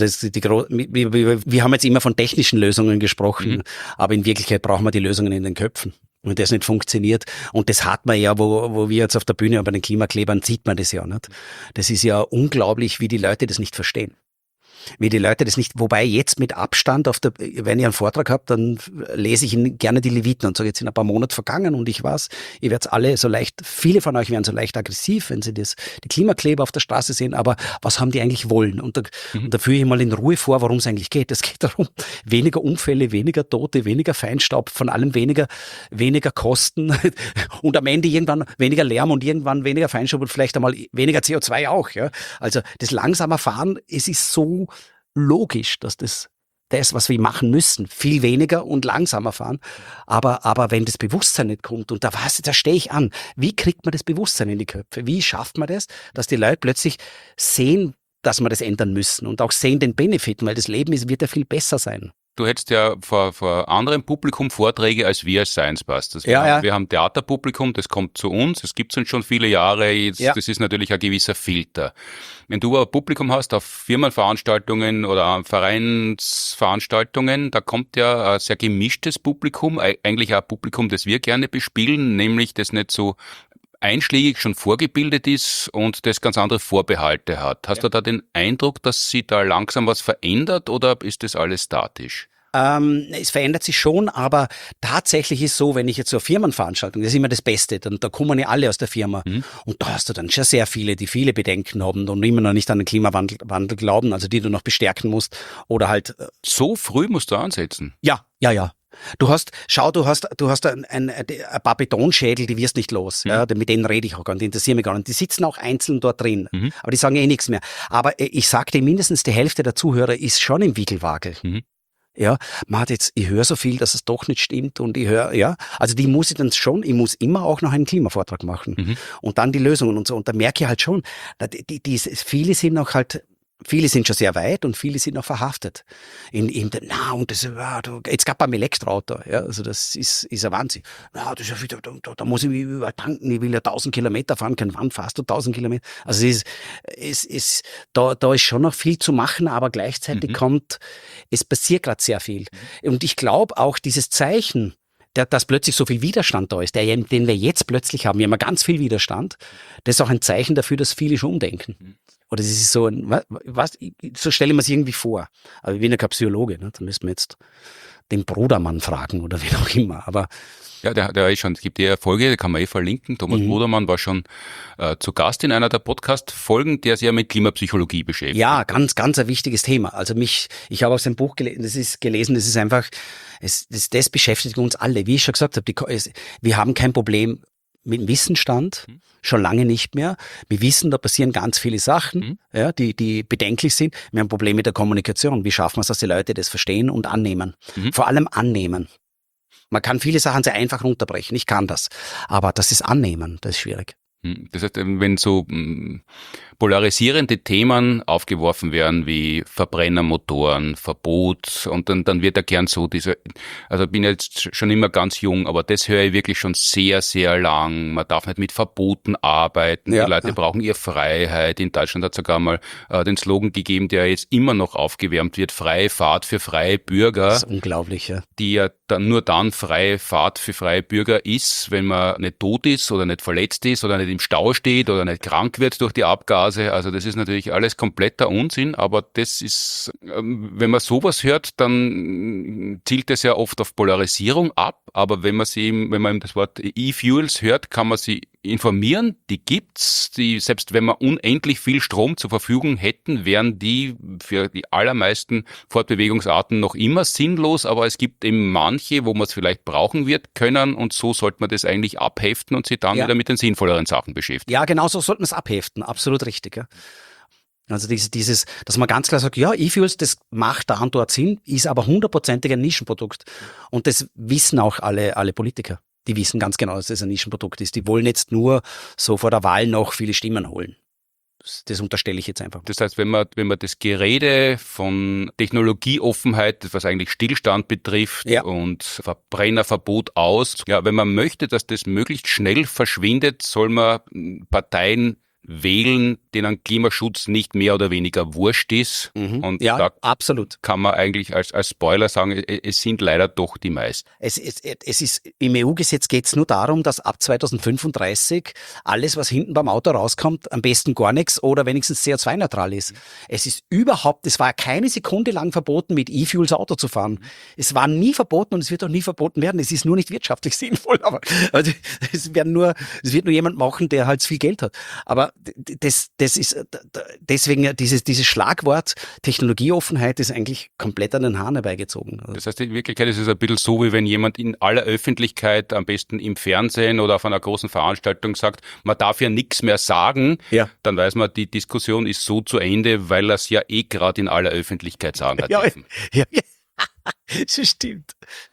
wir haben jetzt immer von technischen Lösungen gesprochen, aber in Wirklichkeit brauchen wir die Lösungen in den Köpfen. Wenn das nicht funktioniert, und das hat man ja, wo wir jetzt auf der Bühne bei den Klimaklebern sieht man das ja nicht. Das ist ja unglaublich, wie die Leute das nicht verstehen. Wie die Leute das nicht, wobei jetzt mit Abstand wenn ihr einen Vortrag habt, dann lese ich Ihnen gerne die Leviten und sage, jetzt sind ein paar Monate vergangen und ich weiß, ihr werdet alle so leicht, viele von euch werden so leicht aggressiv, wenn sie die Klimakleber auf der Straße sehen, aber was haben die eigentlich wollen? Und da führe ich mal in Ruhe vor, worum es eigentlich geht. Es geht darum, weniger Unfälle, weniger Tote, weniger Feinstaub, von allem weniger Kosten und am Ende irgendwann weniger Lärm und irgendwann weniger Feinstaub und vielleicht einmal weniger CO2 auch. Ja? Also das langsamer Fahren, es ist so logisch, dass das, was wir machen müssen, viel weniger und langsamer fahren. Aber wenn das Bewusstsein nicht kommt, und da stehe ich an, wie kriegt man das Bewusstsein in die Köpfe? Wie schafft man das, dass die Leute plötzlich sehen, dass wir das ändern müssen und auch sehen den Benefit, weil das Leben wird ja viel besser sein. Du hättest ja vor anderem Publikum Vorträge als wir als Science Busters. Wir haben Theaterpublikum, das kommt zu uns, es gibt uns schon viele Jahre, das ist natürlich ein gewisser Filter. Wenn du aber Publikum hast auf Firmenveranstaltungen oder Vereinsveranstaltungen, da kommt ja ein sehr gemischtes Publikum, eigentlich auch ein Publikum, das wir gerne bespielen, nämlich das nicht so einschlägig schon vorgebildet ist und das ganz andere Vorbehalte hat. Hast du da den Eindruck, dass sich da langsam was verändert oder ist das alles statisch? Es verändert sich schon, aber tatsächlich ist so, wenn ich jetzt so eine Firmenveranstaltung, das ist immer das Beste, da kommen ja alle aus der Firma und da hast du dann schon sehr viele, die viele Bedenken haben und immer noch nicht an den Klimawandel glauben, also die du noch bestärken musst oder halt. So früh musst du ansetzen? Ja. Du hast ein paar Betonschädel, die wirst nicht los. Ja, mit denen rede ich auch gar nicht, die interessieren mich gar nicht. Die sitzen auch einzeln dort drin, aber die sagen nichts mehr. Aber ich sagte, mindestens die Hälfte der Zuhörer ist schon im Wickelwagel. Ja, man hat jetzt, ich höre so viel, dass es doch nicht stimmt und ich höre, also die muss ich dann schon, ich muss immer auch noch einen Klimavortrag machen und dann die Lösungen und so. Und da merke ich halt schon, viele sind auch halt, viele sind schon sehr weit und viele sind noch verhaftet. Jetzt gab beim Elektroauto, ja, also das ist ein Wahnsinn. Na, das ist ja wieder, da muss ich mich übertanken, ich will ja 1000 Kilometer fahren können. Wann fährst du 1000 Kilometer? Also da ist schon noch viel zu machen, aber gleichzeitig es passiert gerade sehr viel. Und ich glaube auch dieses Zeichen, dass plötzlich so viel Widerstand da ist, den wir jetzt plötzlich haben, wir haben ganz viel Widerstand, das ist auch ein Zeichen dafür, dass viele schon umdenken. Oder das ist so so stelle ich mir es irgendwie vor. Aber ich bin ja kein Psychologe, ne? Da müssen wir jetzt den Brudermann fragen oder wie auch immer. Aber ja, der ist schon, es gibt eine Folge, die kann man verlinken. Thomas Brudermann war schon zu Gast in einer der Podcast-Folgen, der sich ja mit Klimapsychologie beschäftigt. Ja, ganz, ganz ein wichtiges Thema. Also ich habe aus dem Buch gelesen, das ist einfach, das beschäftigt uns alle. Wie ich schon gesagt habe, wir haben kein Problem mit dem Wissensstand, schon lange nicht mehr. Wir wissen, da passieren ganz viele Sachen, ja, die bedenklich sind. Wir haben ein Problem mit der Kommunikation. Wie schaffen wir es, dass die Leute das verstehen und annehmen? Vor allem annehmen. Man kann viele Sachen sehr einfach runterbrechen. Ich kann das. Aber das ist annehmen, das ist schwierig. Das heißt, wenn so polarisierende Themen aufgeworfen werden wie Verbrennermotoren, Verbot und dann wird ja gern so also bin jetzt schon immer ganz jung, aber das höre ich wirklich schon sehr, sehr lang. Man darf nicht mit Verboten arbeiten, die Leute brauchen ihre Freiheit. In Deutschland hat es sogar mal den Slogan gegeben, der jetzt immer noch aufgewärmt wird, freie Fahrt für freie Bürger. Das ist unglaublich, ja. Die ja nur dann freie Fahrt für freie Bürger ist, wenn man nicht tot ist oder nicht verletzt ist oder nicht im Stau steht oder nicht krank wird durch die Abgase. Also das ist natürlich alles kompletter Unsinn, aber das ist, wenn man sowas hört, dann zielt das ja oft auf Polarisierung ab, aber wenn man das Wort E-Fuels hört, kann man sie informieren. Die gibt's. Selbst wenn wir unendlich viel Strom zur Verfügung hätten, wären die für die allermeisten Fortbewegungsarten noch immer sinnlos, aber es gibt eben manche, wo man es vielleicht brauchen wird können, und so sollte man das eigentlich abheften und sich dann wieder mit den sinnvolleren Sachen beschäftigen. Ja, genau so sollten wir es abheften. Absolut richtig, ja. Also dieses, dass man ganz klar sagt, ja, E-Fuels, das macht da und dort Sinn, ist aber 100%ig ein Nischenprodukt. Und das wissen auch alle Politiker. Die wissen ganz genau, dass das ein Nischenprodukt ist. Die wollen jetzt nur so vor der Wahl noch viele Stimmen holen. Das unterstelle ich jetzt einfach. Das heißt, wenn man das Gerede von Technologieoffenheit, was eigentlich Stillstand betrifft, und Verbrennerverbot aus, wenn man möchte, dass das möglichst schnell verschwindet, soll man Parteien wählen, denen Klimaschutz nicht mehr oder weniger wurscht ist. Und da absolut. Kann man eigentlich als Spoiler sagen, es sind leider doch die meisten. Es ist im EU-Gesetz geht es nur darum, dass ab 2035 alles, was hinten beim Auto rauskommt, am besten gar nichts oder wenigstens CO2-neutral ist. Es war keine Sekunde lang verboten, mit E-Fuels Auto zu fahren. Es war nie verboten und es wird auch nie verboten werden. Es ist nur nicht wirtschaftlich sinnvoll. Aber also, es wird nur jemand machen, der halt viel Geld hat. Aber das ist deswegen dieses Schlagwort Technologieoffenheit ist eigentlich komplett an den Haaren herbeigezogen. Das heißt, in Wirklichkeit ist es ein bisschen so, wie wenn jemand in aller Öffentlichkeit, am besten im Fernsehen oder auf einer großen Veranstaltung sagt, man darf ja nichts mehr sagen, dann weiß man, die Diskussion ist so zu Ende, weil er es ja gerade in aller Öffentlichkeit sagen hat dürfen. Ja. Das stimmt.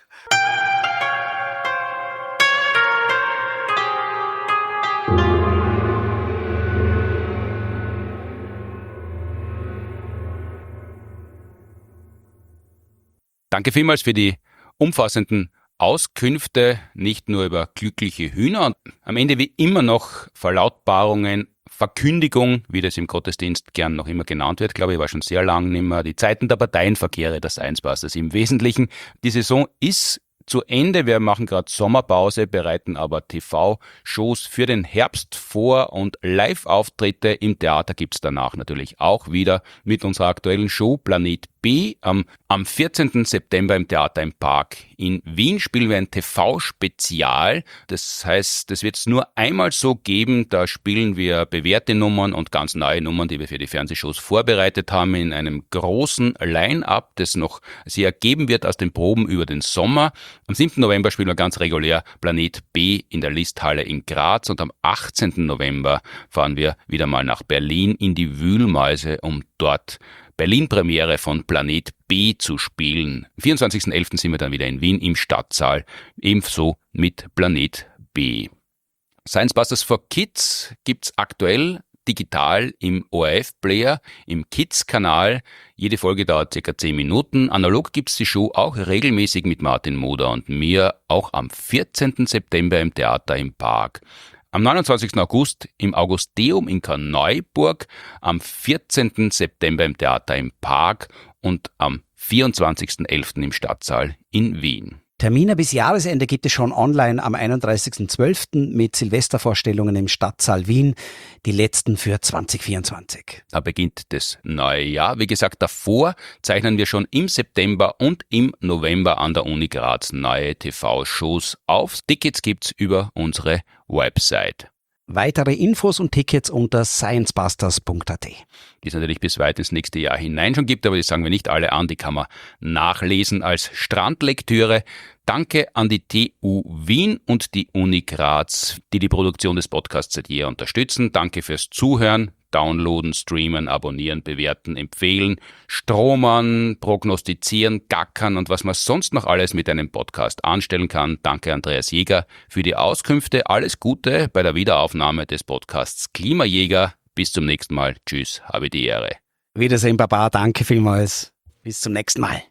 Danke vielmals für die umfassenden Auskünfte, nicht nur über glückliche Hühner. Am Ende wie immer noch Verlautbarungen, Verkündigung, wie das im Gottesdienst gern noch immer genannt wird, glaube ich, war schon sehr lang nicht mehr. Die Zeiten der Parteienverkehre, der Science Busters im Wesentlichen. Die Saison ist zu Ende. Wir machen gerade Sommerpause, bereiten aber TV-Shows für den Herbst vor und Live-Auftritte im Theater gibt's danach natürlich auch wieder mit unserer aktuellen Show Planet B. Am 14. September im Theater im Park in Wien spielen wir ein TV-Spezial. Das heißt, das wird es nur einmal so geben. Da spielen wir bewährte Nummern und ganz neue Nummern, die wir für die Fernsehshows vorbereitet haben, in einem großen Line-Up, das noch sich ergeben wird aus den Proben über den Sommer. Am 7. November spielen wir ganz regulär Planet B in der Listhalle in Graz und am 18. November fahren wir wieder mal nach Berlin in die Wühlmäuse, um dort Berlin-Premiere von Planet B zu spielen. Am 24.11. sind wir dann wieder in Wien im Stadtsaal, ebenso mit Planet B. Science Busters for Kids gibt's aktuell digital im ORF-Player, im Kids-Kanal. Jede Folge dauert ca. 10 Minuten. Analog gibt's die Show auch regelmäßig mit Martin Moder und mir, auch am 14. September im Theater im Park. Am 29. August im Augusteum in Korneuburg, am 14. September im Theater im Park und am 24.11. im Stadtsaal in Wien. Termine bis Jahresende gibt es schon online am 31.12. mit Silvestervorstellungen im Stadtsaal Wien, die letzten für 2024. Da beginnt das neue Jahr. Wie gesagt, davor zeichnen wir schon im September und im November an der Uni Graz neue TV-Shows auf. Tickets gibt's über unsere Website. Weitere Infos und Tickets unter sciencebusters.at. Die es natürlich bis weit ins nächste Jahr hinein schon gibt, aber die sagen wir nicht alle an, die kann man nachlesen als Strandlektüre. Danke an die TU Wien und die Uni Graz, die die Produktion des Podcasts seit jeher unterstützen. Danke fürs Zuhören. Downloaden, streamen, abonnieren, bewerten, empfehlen, stromern, prognostizieren, gackern und was man sonst noch alles mit einem Podcast anstellen kann. Danke Andreas Jäger für die Auskünfte. Alles Gute bei der Wiederaufnahme des Podcasts Klimajäger. Bis zum nächsten Mal. Tschüss, habe die Ehre. Wiedersehen, Baba. Danke vielmals. Bis zum nächsten Mal.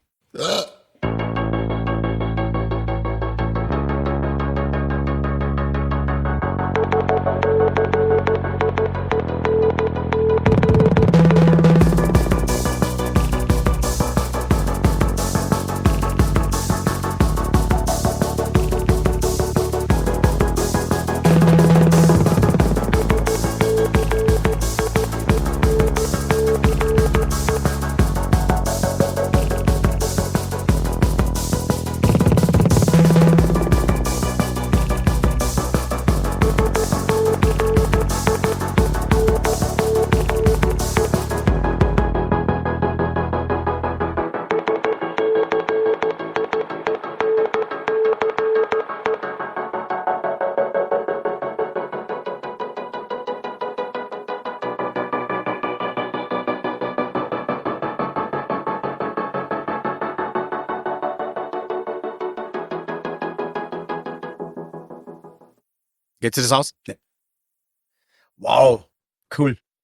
Geht sich das aus? Nee. Wow, cool.